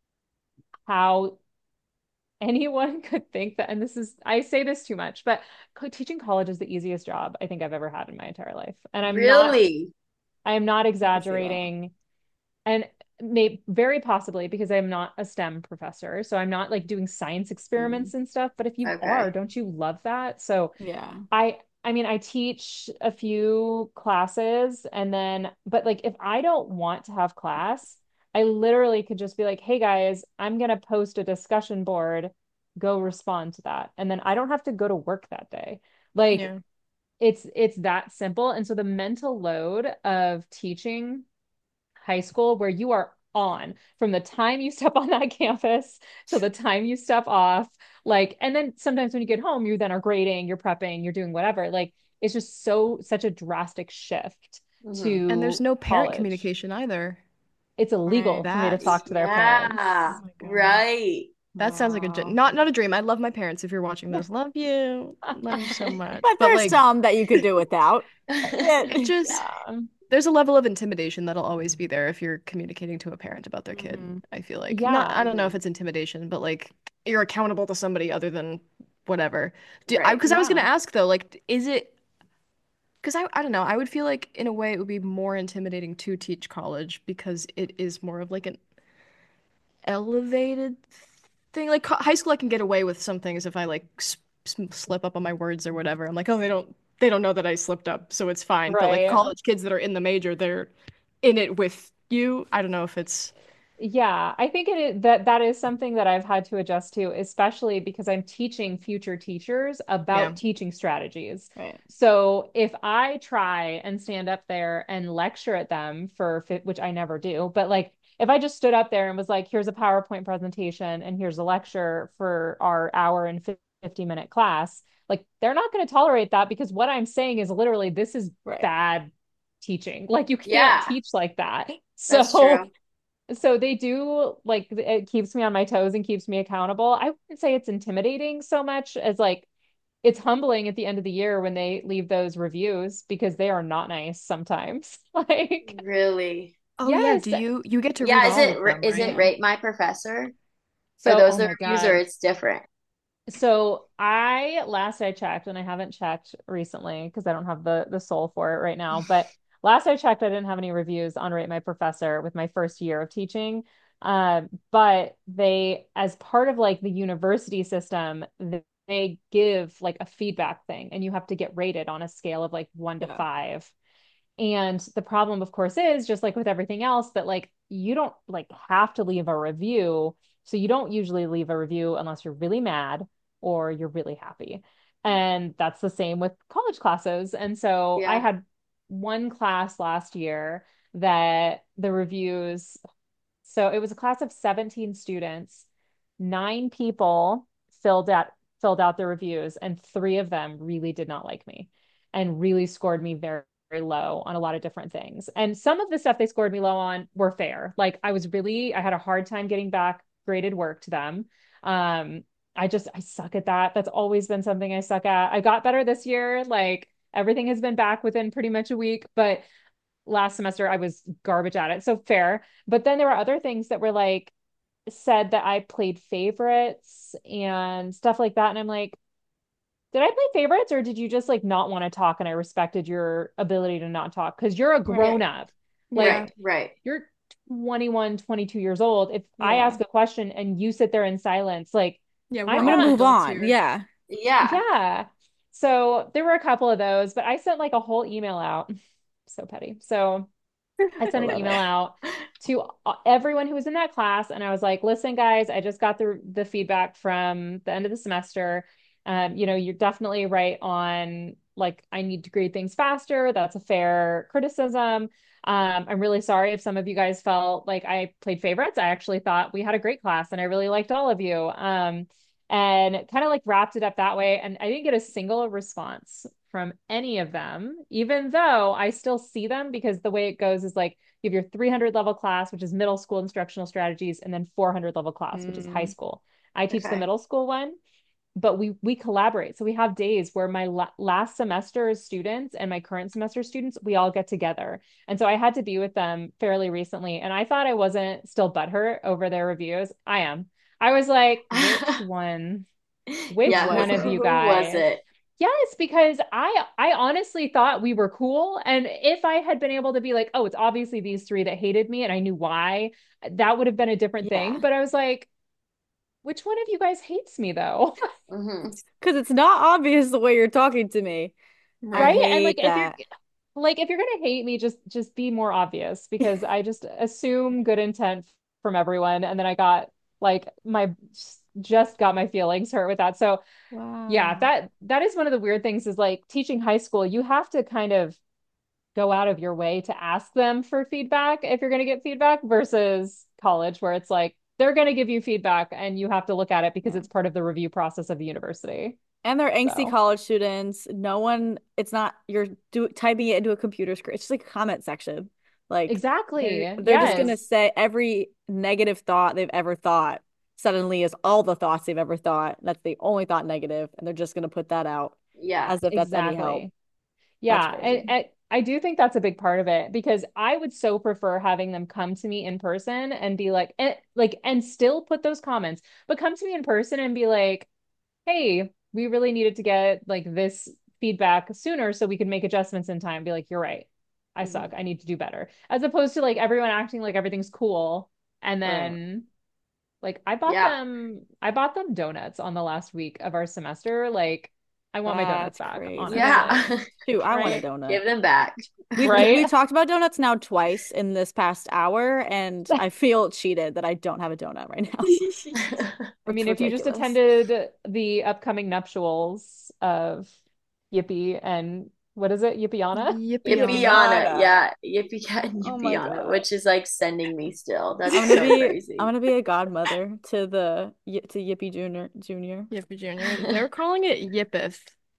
how anyone could think that, and this is, I say this too much, but teaching college is the easiest job I think I've ever had in my entire life. And Really? I am not I can see that. exaggerating. And may very possibly because I'm not a STEM professor, so I'm not like doing science Mm. experiments and stuff. But if you are, Okay. don't you love that? So Yeah. I mean, I teach a few classes and then, but like if I don't want to have class, I literally could just be like, hey guys, I'm gonna post a discussion board, go respond to that. And then I don't have to go to work that day. Like Yeah. it's that simple. And so the mental load of teaching high school where you are on from the time you step on that campus till the time you step off. Like, and then sometimes when you get home, you then are grading, you're prepping, you're doing whatever. Like, it's just such a drastic shift Hmm. And there's to no parent college. communication either. It's illegal Right. for me to talk That's to their parents. Yeah. Oh my God. Right. That sounds like Wow. not a dream. I love my parents if you're watching this. Love you. Love you so much. But But there's like some that you could do without. Yeah. it just Yeah. there's a level of intimidation that'll always be there if you're communicating to a parent about their kid, Mhm. I feel like. Not Yeah. I don't know if Mhm. it's intimidation, but like you're accountable to somebody other than whatever. Right. Because I was gonna Yeah. ask though, like, is it because I don't know, I would feel like in a way it would be more intimidating to teach college because it is more of like an elevated thing. Like high school, I can get away with some things if I like slip up on my words or whatever. I'm like, oh, they don't know that I slipped up, so it's fine. But like Right. college kids that are in the major, they're in it with you. I don't know if it's Yeah, I think it is that is something that I've had to adjust to, especially because I'm teaching future teachers yeah, about teaching strategies. Right. So if I try and stand up there and lecture at them which I never do, but like if I just stood up there and was like, here's a PowerPoint presentation and here's a lecture for our hour and 50-minute class, like they're not going to tolerate that because what I'm saying is literally this is Right. bad teaching. Like you can't Yeah, teach like that. that's So true. so they do like it keeps me on my toes and keeps me accountable. I wouldn't say it's intimidating so much as like it's humbling at the end of the year when they leave those reviews because they are not nice sometimes. Like, Really. oh yeah, yes. do you get to read Yeah, all of them, isn't right? Yeah. Rate My Professor? Are So, those oh the my reviews or God. it's different? So I checked and I haven't checked recently because I don't have the soul for it right now. But last I checked, I didn't have any reviews on Rate My Professor with my first year of teaching. But they, as part of like the university system, they give like a feedback thing, and you have to get rated on a scale of like one to Yeah. five. And the problem, of course, is just like with everything else that like you don't like have to leave a review. So you don't usually leave a review unless you're really mad or you're really happy. And that's the same with college classes. And so I Yeah. had one class last year that the reviews, so it was a class of 17 students, nine people filled out filled out the reviews, and three of them really did not like me and really scored me very low on a lot of different things. And some of the stuff they scored me low on were fair. Like I had a hard time getting back graded work to them. Um, I suck at that. That's always been something I suck at. I got better this year. Like everything has been back within pretty much a week, but last semester I was garbage at it. So fair. But then there were other things that were like said that I played favorites and stuff like that. And I'm like, did I play favorites or did you just like not want to talk and I respected your ability to not talk? Because you're a grown Right. up. Yeah. Like Right. you're 21, 22 years old. If I Yeah. ask a question and you sit there in silence, like Yeah, we're I'm I'm gonna all not, move adults on. here. Yeah. Yeah. yeah. So there were a couple of those, but I sent like a whole email out. So petty. So I I sent an love email it. out to everyone who was in that class, and I was like, "Listen, guys, I just got the feedback from the end of the semester. You're definitely right on like I need to grade things faster. That's a fair criticism. I'm really sorry if some of you guys felt like I played favorites. I actually thought we had a great class, and I really liked all of you. And kind of like wrapped it up that way. And I didn't get a single response from any of them, even though I still see them because the way it goes is like you have your 300 level class, which is middle school instructional strategies, and then 400 level class, which is high Mm. school. I teach the Okay. middle school one, but we collaborate. So we have days where my last semester's students and my current semester students, we all get together. And so I had to be with them fairly recently, and I thought I wasn't still butthurt over their reviews. I am. I was like, which one? Which Yeah, Was one of it? you who was guys? it? Yes, because I honestly thought we were cool. And if I had been able to be like, oh, it's obviously these three that hated me and I knew why, that would have been a different thing. Yeah. But I was like, which one of you guys hates me though? Hmm. Because it's not obvious the way you're talking to me. I Right? Right. And like hate that. if you're gonna hate me, just be more obvious because I just assume good intent from everyone. And then I got like my just got my feelings hurt with that. So yeah, Wow. that is one of the weird things is like teaching high school, you have to kind of go out of your way to ask them for feedback if you're going to get feedback versus college where it's like they're going to give you feedback and you have to look at it because Yeah. it's part of the review process of the university. And they're angsty So, college students. No one, it's not, you're typing it into a computer screen. It's just like a comment section. Like exactly. they're just gonna Yes. say every negative thought they've ever thought suddenly is all the thoughts they've ever thought. That's the only thought negative, and they're just gonna put that out Yeah. as if that's any help. Exactly. That's Yeah, crazy. and I do think that's a big part of it because I would so prefer having them come to me in person and be like and still put those comments, but come to me in person and be like, "Hey, we really needed to get like this feedback sooner so we could make adjustments in time." Be like, "You're right. I Hmm. suck. I need to do better." As opposed to like everyone acting like everything's cool and Right. then like Yeah. I bought them donuts on the last week of our semester. Like I want my donuts That's back, crazy. Yeah. honestly. Shoot, I want a Right? donut. Give them back. We've Right? talked about donuts now twice in this past hour, and I feel cheated that I don't have a donut right now. I It's mean, if you just ridiculous. attended the upcoming nuptials of Yippee and what is it? Yippiana? Yippiana. Yippee Yeah. Yippee cat and Oh my Yippiana, God. which is like sending me still. I'm That's gonna so be I'm crazy. gonna be a godmother to to Yippee Junior. Yippee Junior. They're calling it Yippith.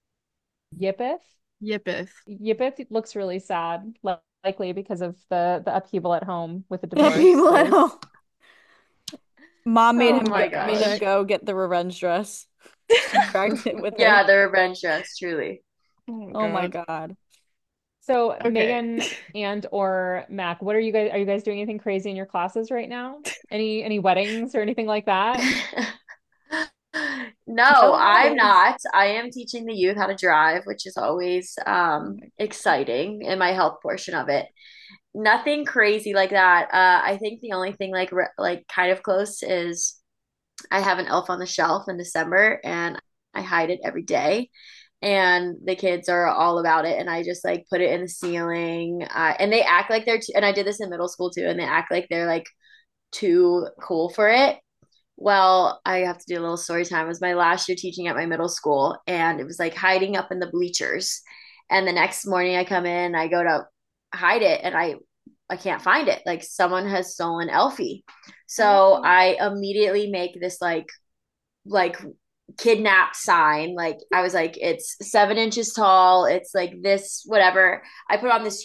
Yippith? Yippith. Yippith looks really sad, likely because of the upheaval at home with the The divorce. people at home. There's Mom Oh oh my made him gosh. gosh. go get the revenge dress. She dragged it with her. Yeah, the revenge dress, truly. Oh Oh my God. God. So Okay. Megan and or Mac, what are you guys doing anything crazy in your classes right now? Any weddings or anything like that? No, No I'm weddings. not. I am teaching the youth how to drive, which is always Oh my God. exciting in my health portion of it. Nothing crazy like that. I think the only thing like kind of close is I have an elf on the shelf in December and I hide it every day. And the kids are all about it. And I just like put it in the ceiling. And they act like and I did this in middle school too. And they act like they're like too cool for it. Well, I have to do a little story time. It was my last year teaching at my middle school, and it was like hiding up in the bleachers. And the next morning, I come in, I go to hide it, and I can't find it. Like someone has stolen Elfie. So Oh, I immediately make this like kidnapped sign. Like I was like, it's 7 inches tall. It's like this, whatever. I put on this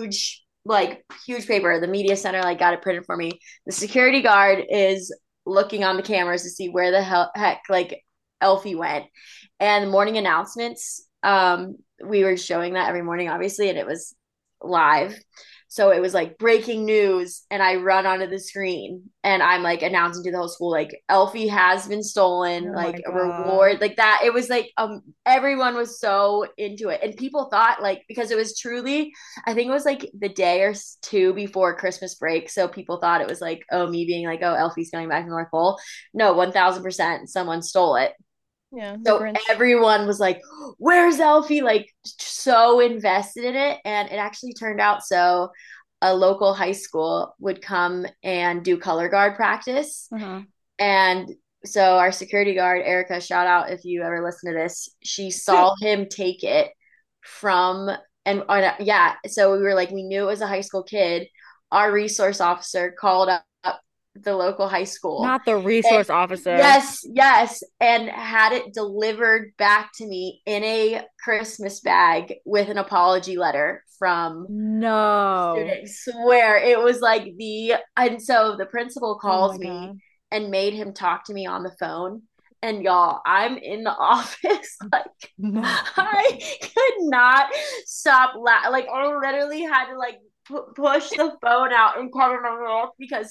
huge paper. The media center like got it printed for me. The security guard is looking on the cameras to see where the heck like Elfie went. And the morning announcements, we were showing that every morning, obviously, and it was live. So it was like breaking news, and I run onto the screen and I'm like announcing to the whole school, like Elfie has been stolen, Oh my like a God. reward, like that. It was like everyone was so into it, and people thought like because it was truly, I think it was like the day or two before Christmas break, so people thought it was like oh me being like oh Elfie's coming back to the North Pole. No, 1,000% someone stole it. Yeah, the So Grinch. everyone was like, "Where's Elfie?" Like so invested in it, and it actually turned out so. A local high school would come and do color guard practice, Uh-huh. and so our security guard Erica, shout out if you ever listen to this, she saw him take it from yeah. So we were like, we knew it was a high school kid. Our resource officer called up the local high school. Not the And resource officer. yes, and had it delivered back to me in a Christmas bag with an apology letter from the No. student. Swear it was like and so the principal Oh my calls me God. and made him talk to me on the phone. And y'all, I'm in the office, like No. I could not stop like I literally had to like push the phone out and cover my mouth because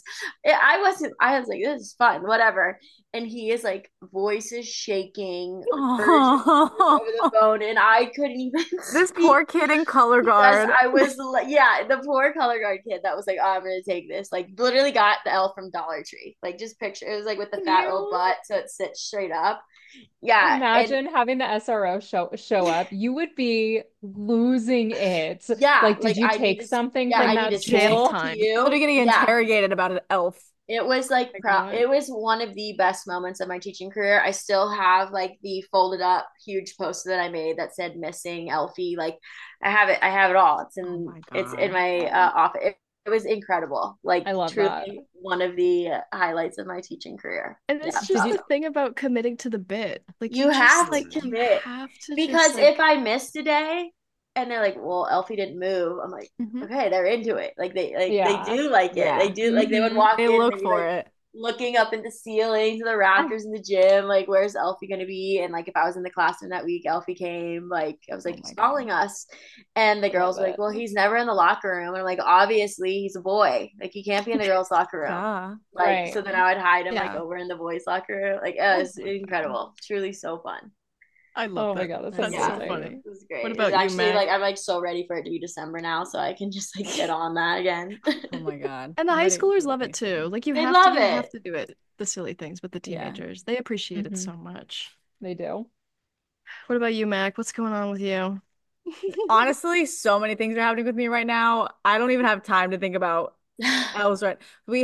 I was like, this is fun, whatever. And he is like, voice is shaking, urgent over the Oh, phone, and I couldn't even this speak poor kid in color because guard. I was like, yeah, the poor color guard kid that was like, oh, I'm gonna take this. Like, literally got the elf from Dollar Tree. Like, just picture it was like with the fat little You butt, so it sits straight up. Yeah, and imagine having the SRO show up. You would be losing it. yeah, Like, did like you I need take to, something yeah, from I need that to Jail speak school? to time. you. Literally getting Yeah, interrogated about an elf. it was like Like what? it was one of the best moments of my teaching career. I still have like the folded up huge poster that I made that said missing Elfie. Like I have it all. Oh my It's in God. my office. It was incredible. Like I love that. truly one of the highlights of my teaching career. And Yeah. it's Did just you the thing about committing to the bit. Like You have to you commit have to just because if like I missed a day and they're like, "Well, Elfie didn't move," I'm like, mhm. "Okay, they're into it. Like they yeah. do like it. They Yeah. do like they would Hmm. walk They in and look they'd be for like it. looking up into the ceiling to the rafters in the gym, like where's Elfie gonna be? And like if I was in the classroom that week, Elfie came. Like I was Oh like, he's my God. following us, and the I love girls were like, it. "Well, he's never in the locker room." And I'm like, "Obviously, he's a boy. Like he can't be in the girls' locker room." Duh. Like Right. so then I would hide him like Yeah. over in the boys' locker room. Like it Oh was my God. incredible, truly so fun. I love Oh my that. God, that's That's That's so so Yeah, amazing. cute. funny. it was What great. It's about you, actually Mac? like I'm like so ready for it to be December now, so I can just like get on that again. Oh my God. And the I'm high ready schoolers for love it too. vacation. Like They love you have it. to do it, the silly things with the Yeah. teenagers. They appreciate it Hmm. so much. They do. What about you, Mac? What's going on with you? Honestly, so many things are happening with me right now. I don't even have time to think about else, right?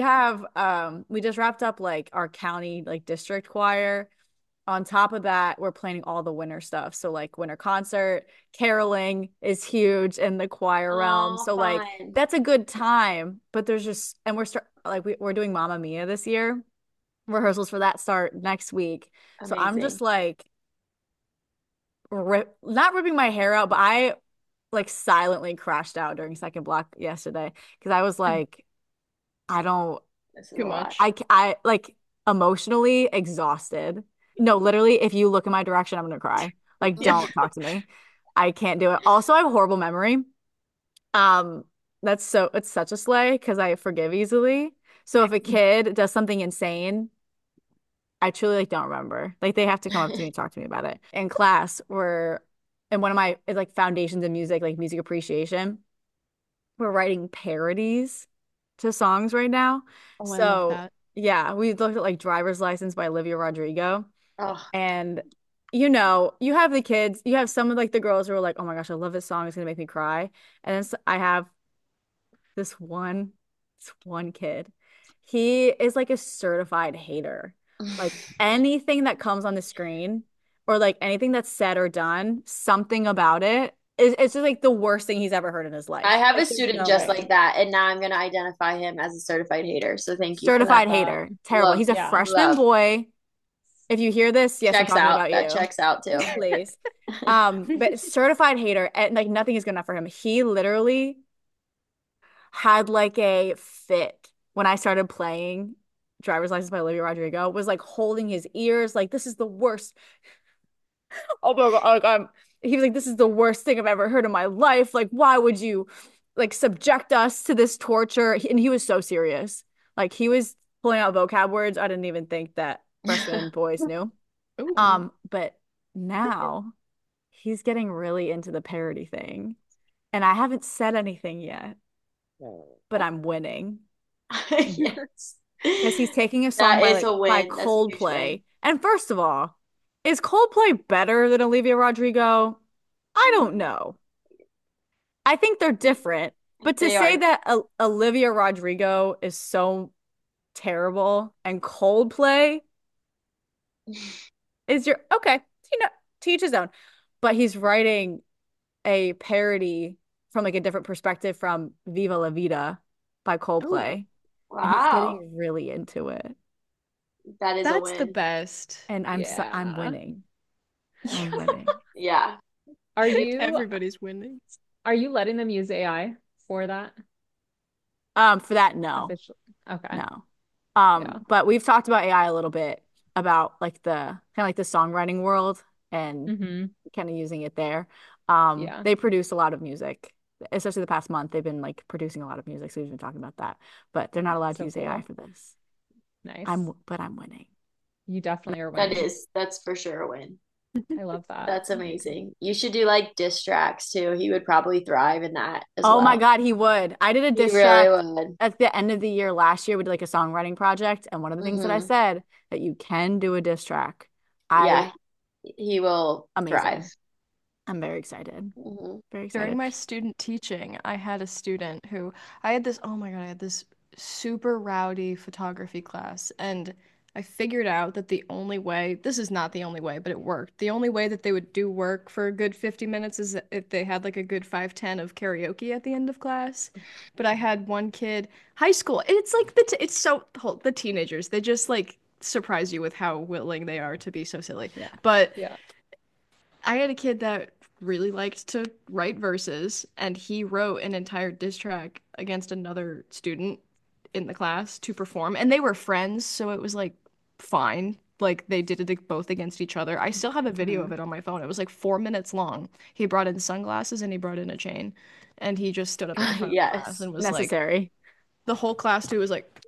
We just wrapped up like our county like district choir. On top of that, we're planning all the winter stuff. So like winter concert, caroling is huge in the choir realm. Oh, So like fun. that's a good time, but there's just and we're doing Mamma Mia this year. Rehearsals for that start next week. So I'm just Amazing. like not ripping my hair out, but I like silently crashed out during second block yesterday because I was like, I don't, This is Too a lot. much. I like emotionally exhausted. No, literally, if you look in my direction, I'm gonna cry. Like, Yeah. don't talk to me. I can't do it. Also, I have a horrible memory. Um, it's such a slay because I forgive easily. So if a kid does something insane, I truly like don't remember. Like they have to come up to me and talk to me about it. In class, we're in one of my it's like foundations in music, like music appreciation. We're writing parodies to songs right now. Oh, I love So that. yeah, we looked at like Driver's License by Olivia Rodrigo. Oh, And you have the kids, you have some of like the girls who are like, oh my gosh, I love this song, it's gonna make me cry. And then I have this one, this one kid. He is like a certified hater. Like anything that comes on the screen or like anything that's said or done, something about it is it's just like the worst thing he's ever heard in his I life. have a Like there's student no just way. like that, and now I'm gonna identify him as a certified hater. So thank you for that. Certified hater. Terrible. Love, He's a Yeah. freshman love. boy. If you hear this, yes, I'm Checks talking out. about That you. checks out too. Please. But certified hater and like nothing is good enough for him. He literally had like a fit when I started playing Driver's License by Olivia Rodrigo, was like holding his ears, like this is the worst. Oh my God, like he was like, this is the worst thing I've ever heard in my life. Like, why would you like subject us to this torture? And he was so serious. Like he was pulling out vocab words I didn't even think that freshman boys knew. Ooh. But now he's getting really into the parody thing. And I haven't said anything yet, but I'm winning. Yes. Because he's taking a song That by is like a by win. That's a huge win. Coldplay. And first of all, is Coldplay better than Olivia Rodrigo? I don't know. I think they're different. But to They say are. that Olivia Rodrigo is so terrible and Coldplay is your okay, to each his own. But he's writing a parody from like a different perspective from Viva La Vida by Ooh. Coldplay. And he's Wow. getting really into it. That is a That's the win. best. And I'm Yeah. winning. I'm winning. Yeah. Are you Everybody's winning. are you letting them use AI for that For that, no. officially? Okay. No. Yeah. But we've talked about AI a little bit about like the kind of like the songwriting world and Hmm. kind of using it there. Yeah. They produce a lot of music, especially the past month. They've been like producing a lot of music, so we've been talking about that. But they're not allowed to So use AI cool. for this. Nice. But I'm winning. You definitely are That winning. is, that's for sure a win. I love that. That's amazing. You should do like diss tracks too. He would probably thrive in that as Oh my well. God, he would. I did a He diss really track would. at the end of the year last year. We did like a songwriting project, and one of the things that I Hmm. said that you can do a diss track. I Yeah, he will thrive. Amazing. I'm very excited. Hmm. Very During excited. my student teaching, I had a student who I had this, oh my God, I had this super rowdy photography class. And I figured out that the only way, this is not the only way, but it worked. The only way that they would do work for a good 50 minutes is if they had like a good 5-10 of karaoke at the end of class. But I had one kid, high school, and it's like it's so, the teenagers, they just like surprise you with how willing they are to be so silly. Yeah. But Yeah. I had a kid that really liked to write verses, and he wrote an entire diss track against another student in the class to perform. And they were friends, so it was like fine. Like they did it both against each other. I still have a video of Mhm. it on my phone. It was like 4 minutes long. He brought in sunglasses and he brought in a chain. And he just stood up at the front of the class Yes. and was like, Necessary. the whole class too was like,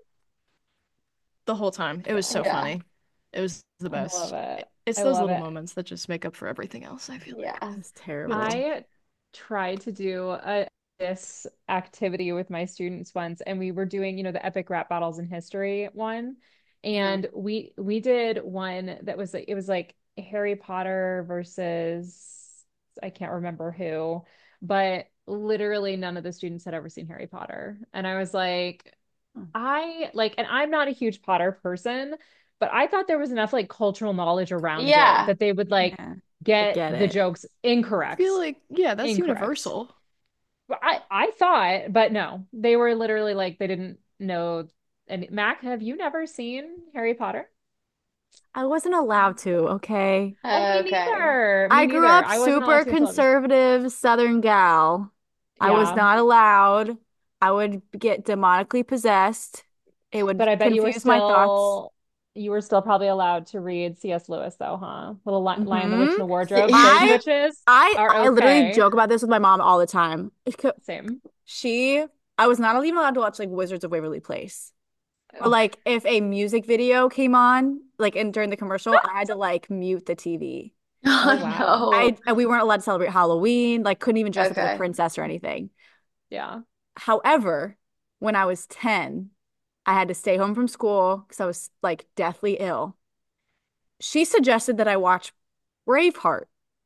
the whole time. It was so Yeah. Yeah. funny. It was the I love best. it. It's I those love little it. moments that just make up for everything else, I feel like. Yeah. It's With it. terrible. I tried to do this activity with my students once, and we were doing, the epic rap battles in history one. Mhm. And we did one that was like it was like Harry Potter versus I can't remember who, but literally none of the students had ever seen Harry Potter. And I was like, and I'm not a huge Potter person, but I thought there was enough like cultural knowledge around it Yeah. that they would like Yeah. I get get the it. jokes I feel incorrect. like, yeah, that's Incorrect. universal. But I thought, but no, they were literally like they didn't know. And Mac, have you never seen Harry Potter? I wasn't allowed to, okay? Oh, me Okay. neither. Me I grew neither. up I wasn't allowed super to go television. conservative Southern gal. I was Yeah, not allowed. I would get demonically possessed. It would but I bet confuse my thoughts. you were still probably allowed to read C.S. Lewis though, huh? Little Lion, the Witch, Hmm and the Wardrobe. Those I witches I are I literally okay. joke about this with my mom all the time. Same. She I was not even allowed to watch like Wizards of Waverly Place. Or Oh, like if a music video came on, like in during the commercial, I had to like mute the TV. oh Oh wow. no. And we weren't allowed to celebrate Halloween, like couldn't even dress up as a Okay. princess or anything. Yeah. However, when I was 10, I had to stay home from school because I was like deathly ill. She suggested that I watch Braveheart.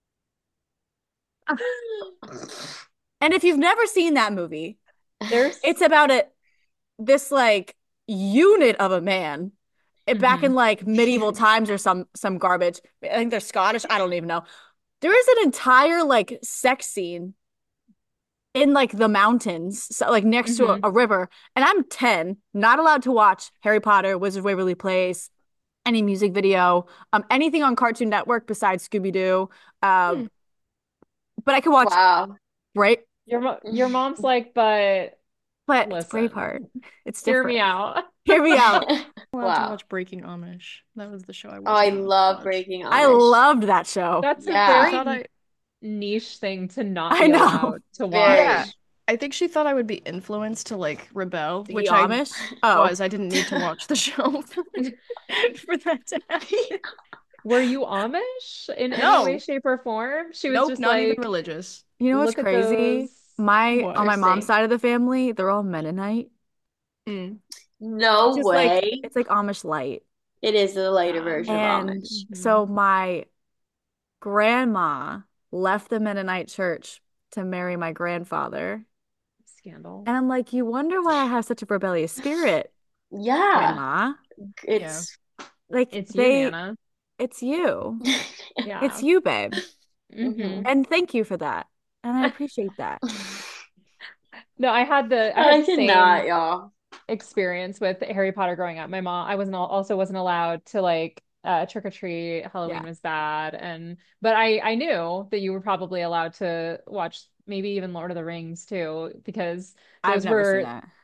And if you've never seen that movie, There's it's about this like unit of a man back in mhm. like medieval times or some garbage. I think they're Scottish. I don't even know. There is an entire like sex scene in like the mountains, so like next to Mhm. a river, and I'm 10, not allowed to watch Harry Potter, Wizard of Waverly Place, any music video, anything on Cartoon Network besides Scooby-Doo. Hmm. Um, but I can watch, Wow. right? Your mom's like, but But it's Braveheart. listen, It's hear me different. out. Hear me out. Allowed to Wow. watch Breaking Amish. That was the show I Oh, I wasn't allowed to love watch. Breaking I Amish. loved that show. That's a She Yeah. thought very I, niche thing to not I be know. allowed to yeah, Very. watch. I think she thought I would be influenced to like rebel, The which I Amish. Oh, was. I didn't need to watch the show for that to happen. Were you Amish in any way, No, shape, or form? She was nope, just not even like, religious. you know what's look at those. crazy? My on What? my mom's Interesting. side of the family, they're all Mennonite, Mm. which No is like way. it's like Amish light. It is the later Yeah. version of And Amish. Hmm. so my grandma left the Mennonite church to marry my grandfather. Scandal. And I'm like, you wonder why I have such a rebellious spirit, Yeah. grandma. Yeah. It's Like It's you, Nana. it's you. It's Yeah. you, babe. Hmm. Mhm. And thank you for that. And I appreciate that. No, I had I the cannot, same y'all. experience with Harry Potter growing up. My mom, I also wasn't allowed to like trick or treat. Halloween Yeah. was bad, and but I knew that you were probably allowed to watch maybe even Lord of the Rings too, because I've those never seen were that.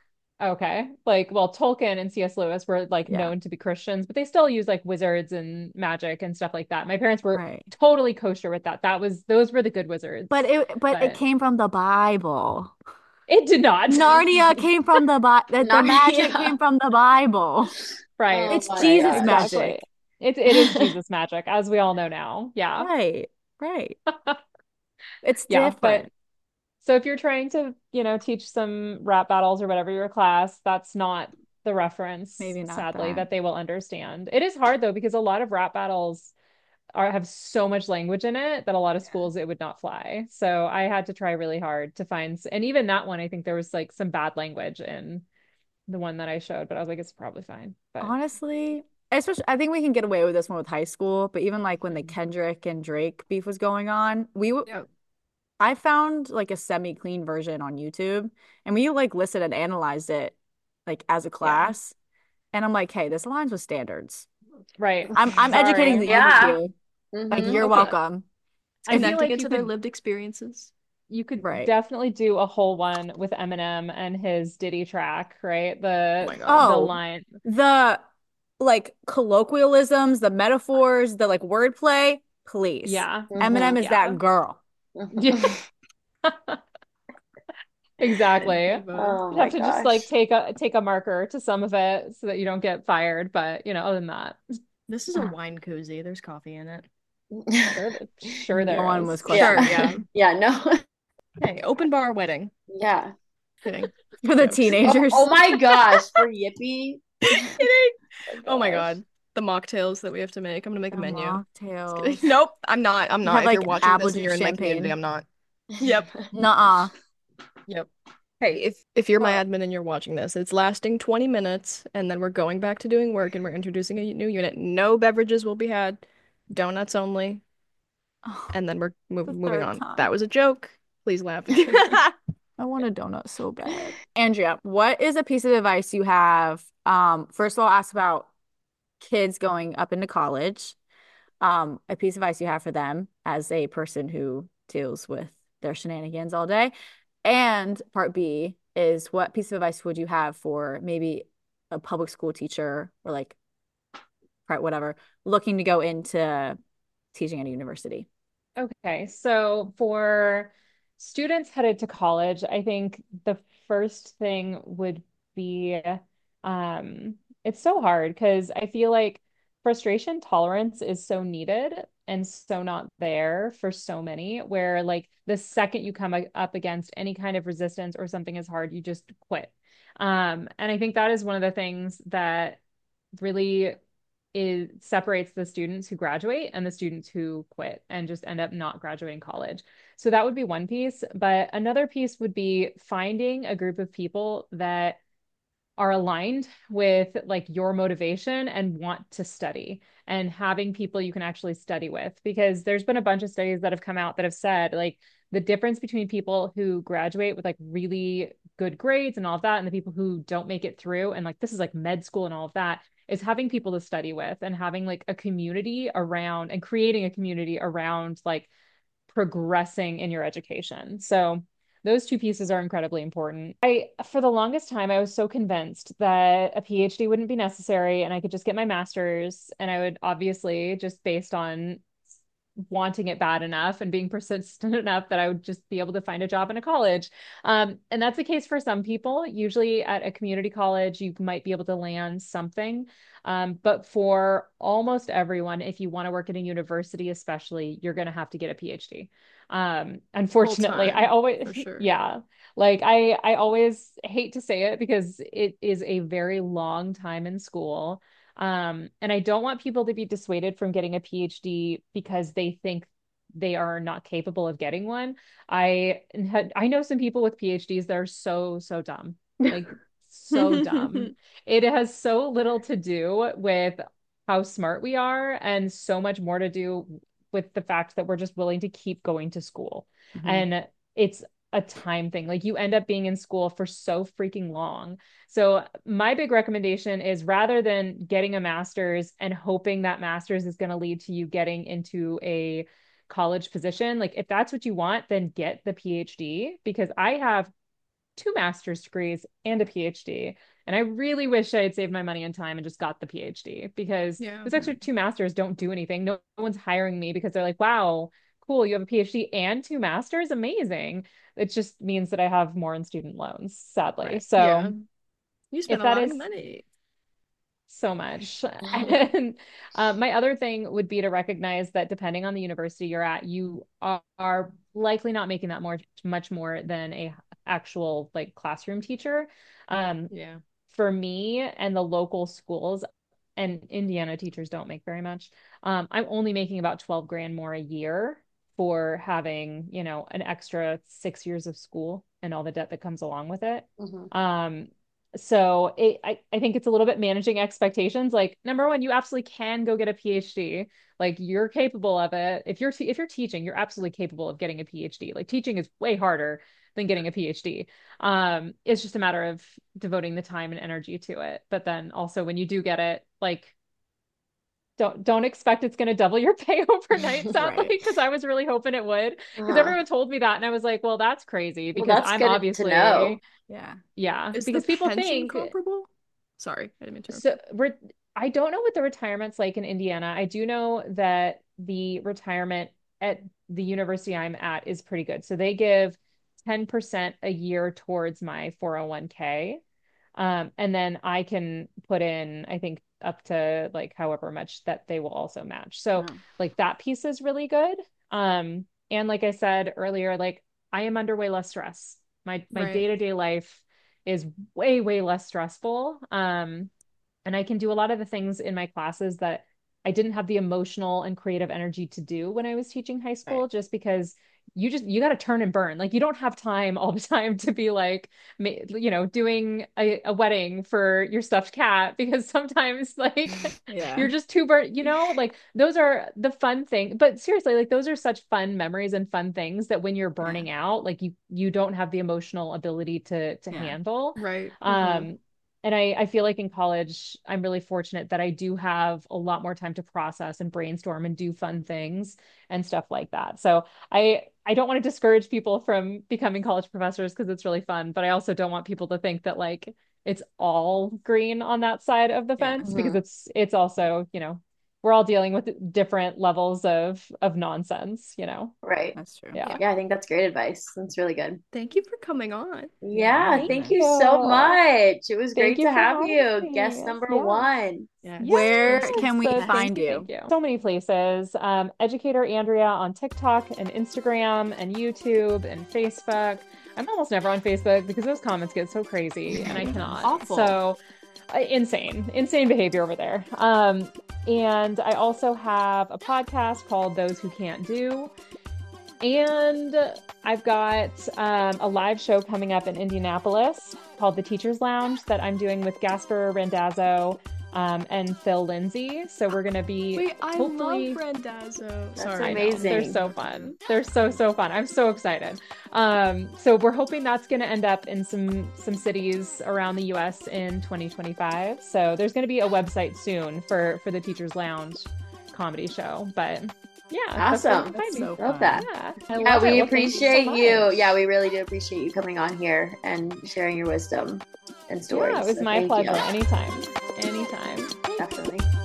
Okay. Like, well, Tolkien and C.S. Lewis were like Yeah, known to be Christians, but they still use like wizards and magic and stuff like that. My parents were right. totally kosher with that. Those were the good wizards. But it But came from the Bible. it did not. Narnia came from the Bible. The magic Narnia. came from the Bible. Right. Oh It's my Jesus gosh. Exactly. magic. It is Jesus magic, as we all know now. Yeah. Right, right. It's Yeah. But different. so if you're trying to, teach some rap battles or whatever your class, that's not the reference, Maybe not sadly, that. that they will understand. It is hard though, because a lot of rap battles have so much language in it that a lot of schools it would not fly. So I had to try really hard to find, and even that one, I think there was like some bad language in the one that I showed, but I was like, it's probably fine. But Honestly, especially I think we can get away with this one with high school, but even like when the Kendrick and Drake beef was going on, Yeah. I found like a semi-clean version on YouTube and we like listened and analyzed it like as a yeah, class. And I'm like, hey, this aligns with standards. right. I'm educating Sorry. the youth Yeah. here. Like Hmm. you're Okay. welcome. It's I feel If connecting like it to their lived experiences. you could right. definitely do a whole one with Eminem and his Diddy track, right? Oh my The God. Oh, line. the like colloquialisms, the metaphors, the like wordplay, please. Yeah. Eminem Hmm. is that Yeah. girl. Yeah. Exactly. Diva. Oh You'd my have to just like gosh. take a marker to some of it so that you don't get fired. But other than that, This is a wine cozy. There's coffee in it. sure No there one is. was Sure, Yeah. questioning yeah. me. Yeah, no. Hey, open bar wedding. Yeah. Kidding. For the Jokes. Oh teenagers. my gosh, for Yippee. Kidding. Oh Oh my gosh. God. The mocktails that we have to make. I'm gonna make The a menu. Just kidding. mocktails. Nope, I'm not. I'm You not. have If you're like watching apple this and juice you're in my community, champagne. I'm not. Yep. Nuh-uh. Yep. Hey, if you're my Well, admin and you're watching this, it's lasting 20 minutes and then we're going back to doing work and we're introducing a new unit. No beverages will be had, donuts only, Oh, and then we're the moving third on. That time. was a joke. Please laugh. I want a donut so bad. Andrea, what is a piece of advice you have? First of all, ask about kids going up into college. A piece of advice you have for them as a person who deals with their shenanigans all day. And part B is what piece of advice would you have for maybe a public school teacher or like whatever looking to go into teaching at a university? okay. So for students headed to college, I think the first thing would be um, it's so hard because I feel like frustration tolerance is so needed and so not there for so many, where like the second you come up against any kind of resistance or something is hard, you just quit. And I think that is one of the things that really separates the students who graduate and the students who quit and just end up not graduating college. So that would be one piece. But another piece would be finding a group of people that are aligned with like your motivation and want to study and having people you can actually study with, because there's been a bunch of studies that have come out that have said like the difference between people who graduate with like really good grades and all of that and the people who don't make it through, and like this is like med school and all of that, is having people to study with and having like a community around and creating a community around like progressing in your education. So those two pieces are incredibly important. For the longest time, I was so convinced that a PhD wouldn't be necessary and I could just get my master's. And I would obviously, just based on wanting it bad enough and being persistent enough, that I would just be able to find a job in a college. And that's the case for some people. Usually at a community college, you might be able to land something. But for almost everyone, if you want to work at a university, especially, you're going to have to get a PhD. Full Unfortunately, I time, always, for sure. yeah, like I always hate to say it because it is a very long time in school. And I don't want people to be dissuaded from getting a PhD because they think they are not capable of getting one. I know some people with PhDs that are so dumb, like so dumb. It has so little to do with how smart we are and so much more to do with the fact that we're just willing to keep going to school. Mhm. And it's a time thing. Like you end up being in school for so freaking long. So my big recommendation is, rather than getting a master's and hoping that master's is going to lead to you getting into a college position, like if that's what you want, then get the PhD, because I have 2 master's degrees and a PhD. And I really wish I had saved my money and time and just got the PhD, because those extra 2 masters don't do anything. No one's hiring me because they're like, wow, cool, you have a PhD and 2 masters, amazing. It just means that I have more in student loans, sadly. Right. So Yeah. You if spend a that lot is of money. so much. And my other thing would be to recognize that depending on the university you're at, you are likely not making that much more than a actual like classroom teacher. Yeah. For me and the local schools, and Indiana teachers don't make very much. I'm only making about 12 grand more a year for having, an extra 6 years of school and all the debt that comes along with it. So I think it's a little bit managing expectations. Like, number one, you absolutely can go get a PhD. Like, you're capable of it. If you're teaching, you're absolutely capable of getting a PhD. Like, teaching is way harder than getting a PhD. It's just a matter of devoting the time and energy to it. But then also when you do get it, like, don't expect it's going to double your pay overnight, sadly, Right. because I was really hoping it would. Because everyone told me that, and I was like, well, that's crazy, Well, because that's I'm good to obviously, know. yeah, Is because the people pension think, comparable? Sorry, I didn't mean to. so I don't know what the retirement's like in Indiana. I do know that the retirement at the university I'm at is pretty good. So they give 10% a year towards my 401k. And then I can put in, I think, up to like however much that they will also match. So Wow. like that piece is really good. And like I said earlier, like I am under way less stress. My Right. day-to-day life is way, way less stressful. And I can do a lot of the things in my classes that I didn't have the emotional and creative energy to do when I was teaching high school, Right. just because you got to turn and burn. Like, you don't have time all the time to be like, doing a wedding for your stuffed cat, because sometimes like Yeah. you're just too burnt, like those are the fun thing. But seriously, like those are such fun memories and fun things that when you're burning out, like you don't have the emotional ability to handle. Right. And I feel like in college, I'm really fortunate that I do have a lot more time to process and brainstorm and do fun things and stuff like that. So I don't want to discourage people from becoming college professors, because it's really fun, but I also don't want people to think that like it's all green on that side of the Yeah. fence, because it's also, we're all dealing with different levels of nonsense, Right. That's true. Yeah. Yeah, I think that's great advice. That's really good. Thank you for coming on. Yeah, thank you you. so much. It was Thank great you to for have you. having me. Guest number Yeah. one. Yes. Where Yes, can we thank find you? Thank you. So many places. Educator Andrea on TikTok and Instagram and YouTube and Facebook. I'm almost never on Facebook because those comments get so crazy and I cannot. Awful. So insane behavior over there. And I also have a podcast called Those Who Can't Do. And I've got a live show coming up in Indianapolis called The Teacher's Lounge that I'm doing with Gasper Randazzo and Phil Lindsay. So we're going to be Wait, I hopefully... love Randazzo. That's Sorry. amazing. They're so fun. They're so fun. I'm so excited. So we're hoping that's going to end up in some cities around the US in 2025. So there's going to be a website soon for the Teacher's Lounge comedy show. But yeah, Awesome. That's so Love fun. that. Yeah, Yeah, we Well, appreciate thank you. so much. Yeah, we really do appreciate you coming on here and sharing your wisdom and stories. Yeah, it was So my thank pleasure. you. Anytime. Definitely.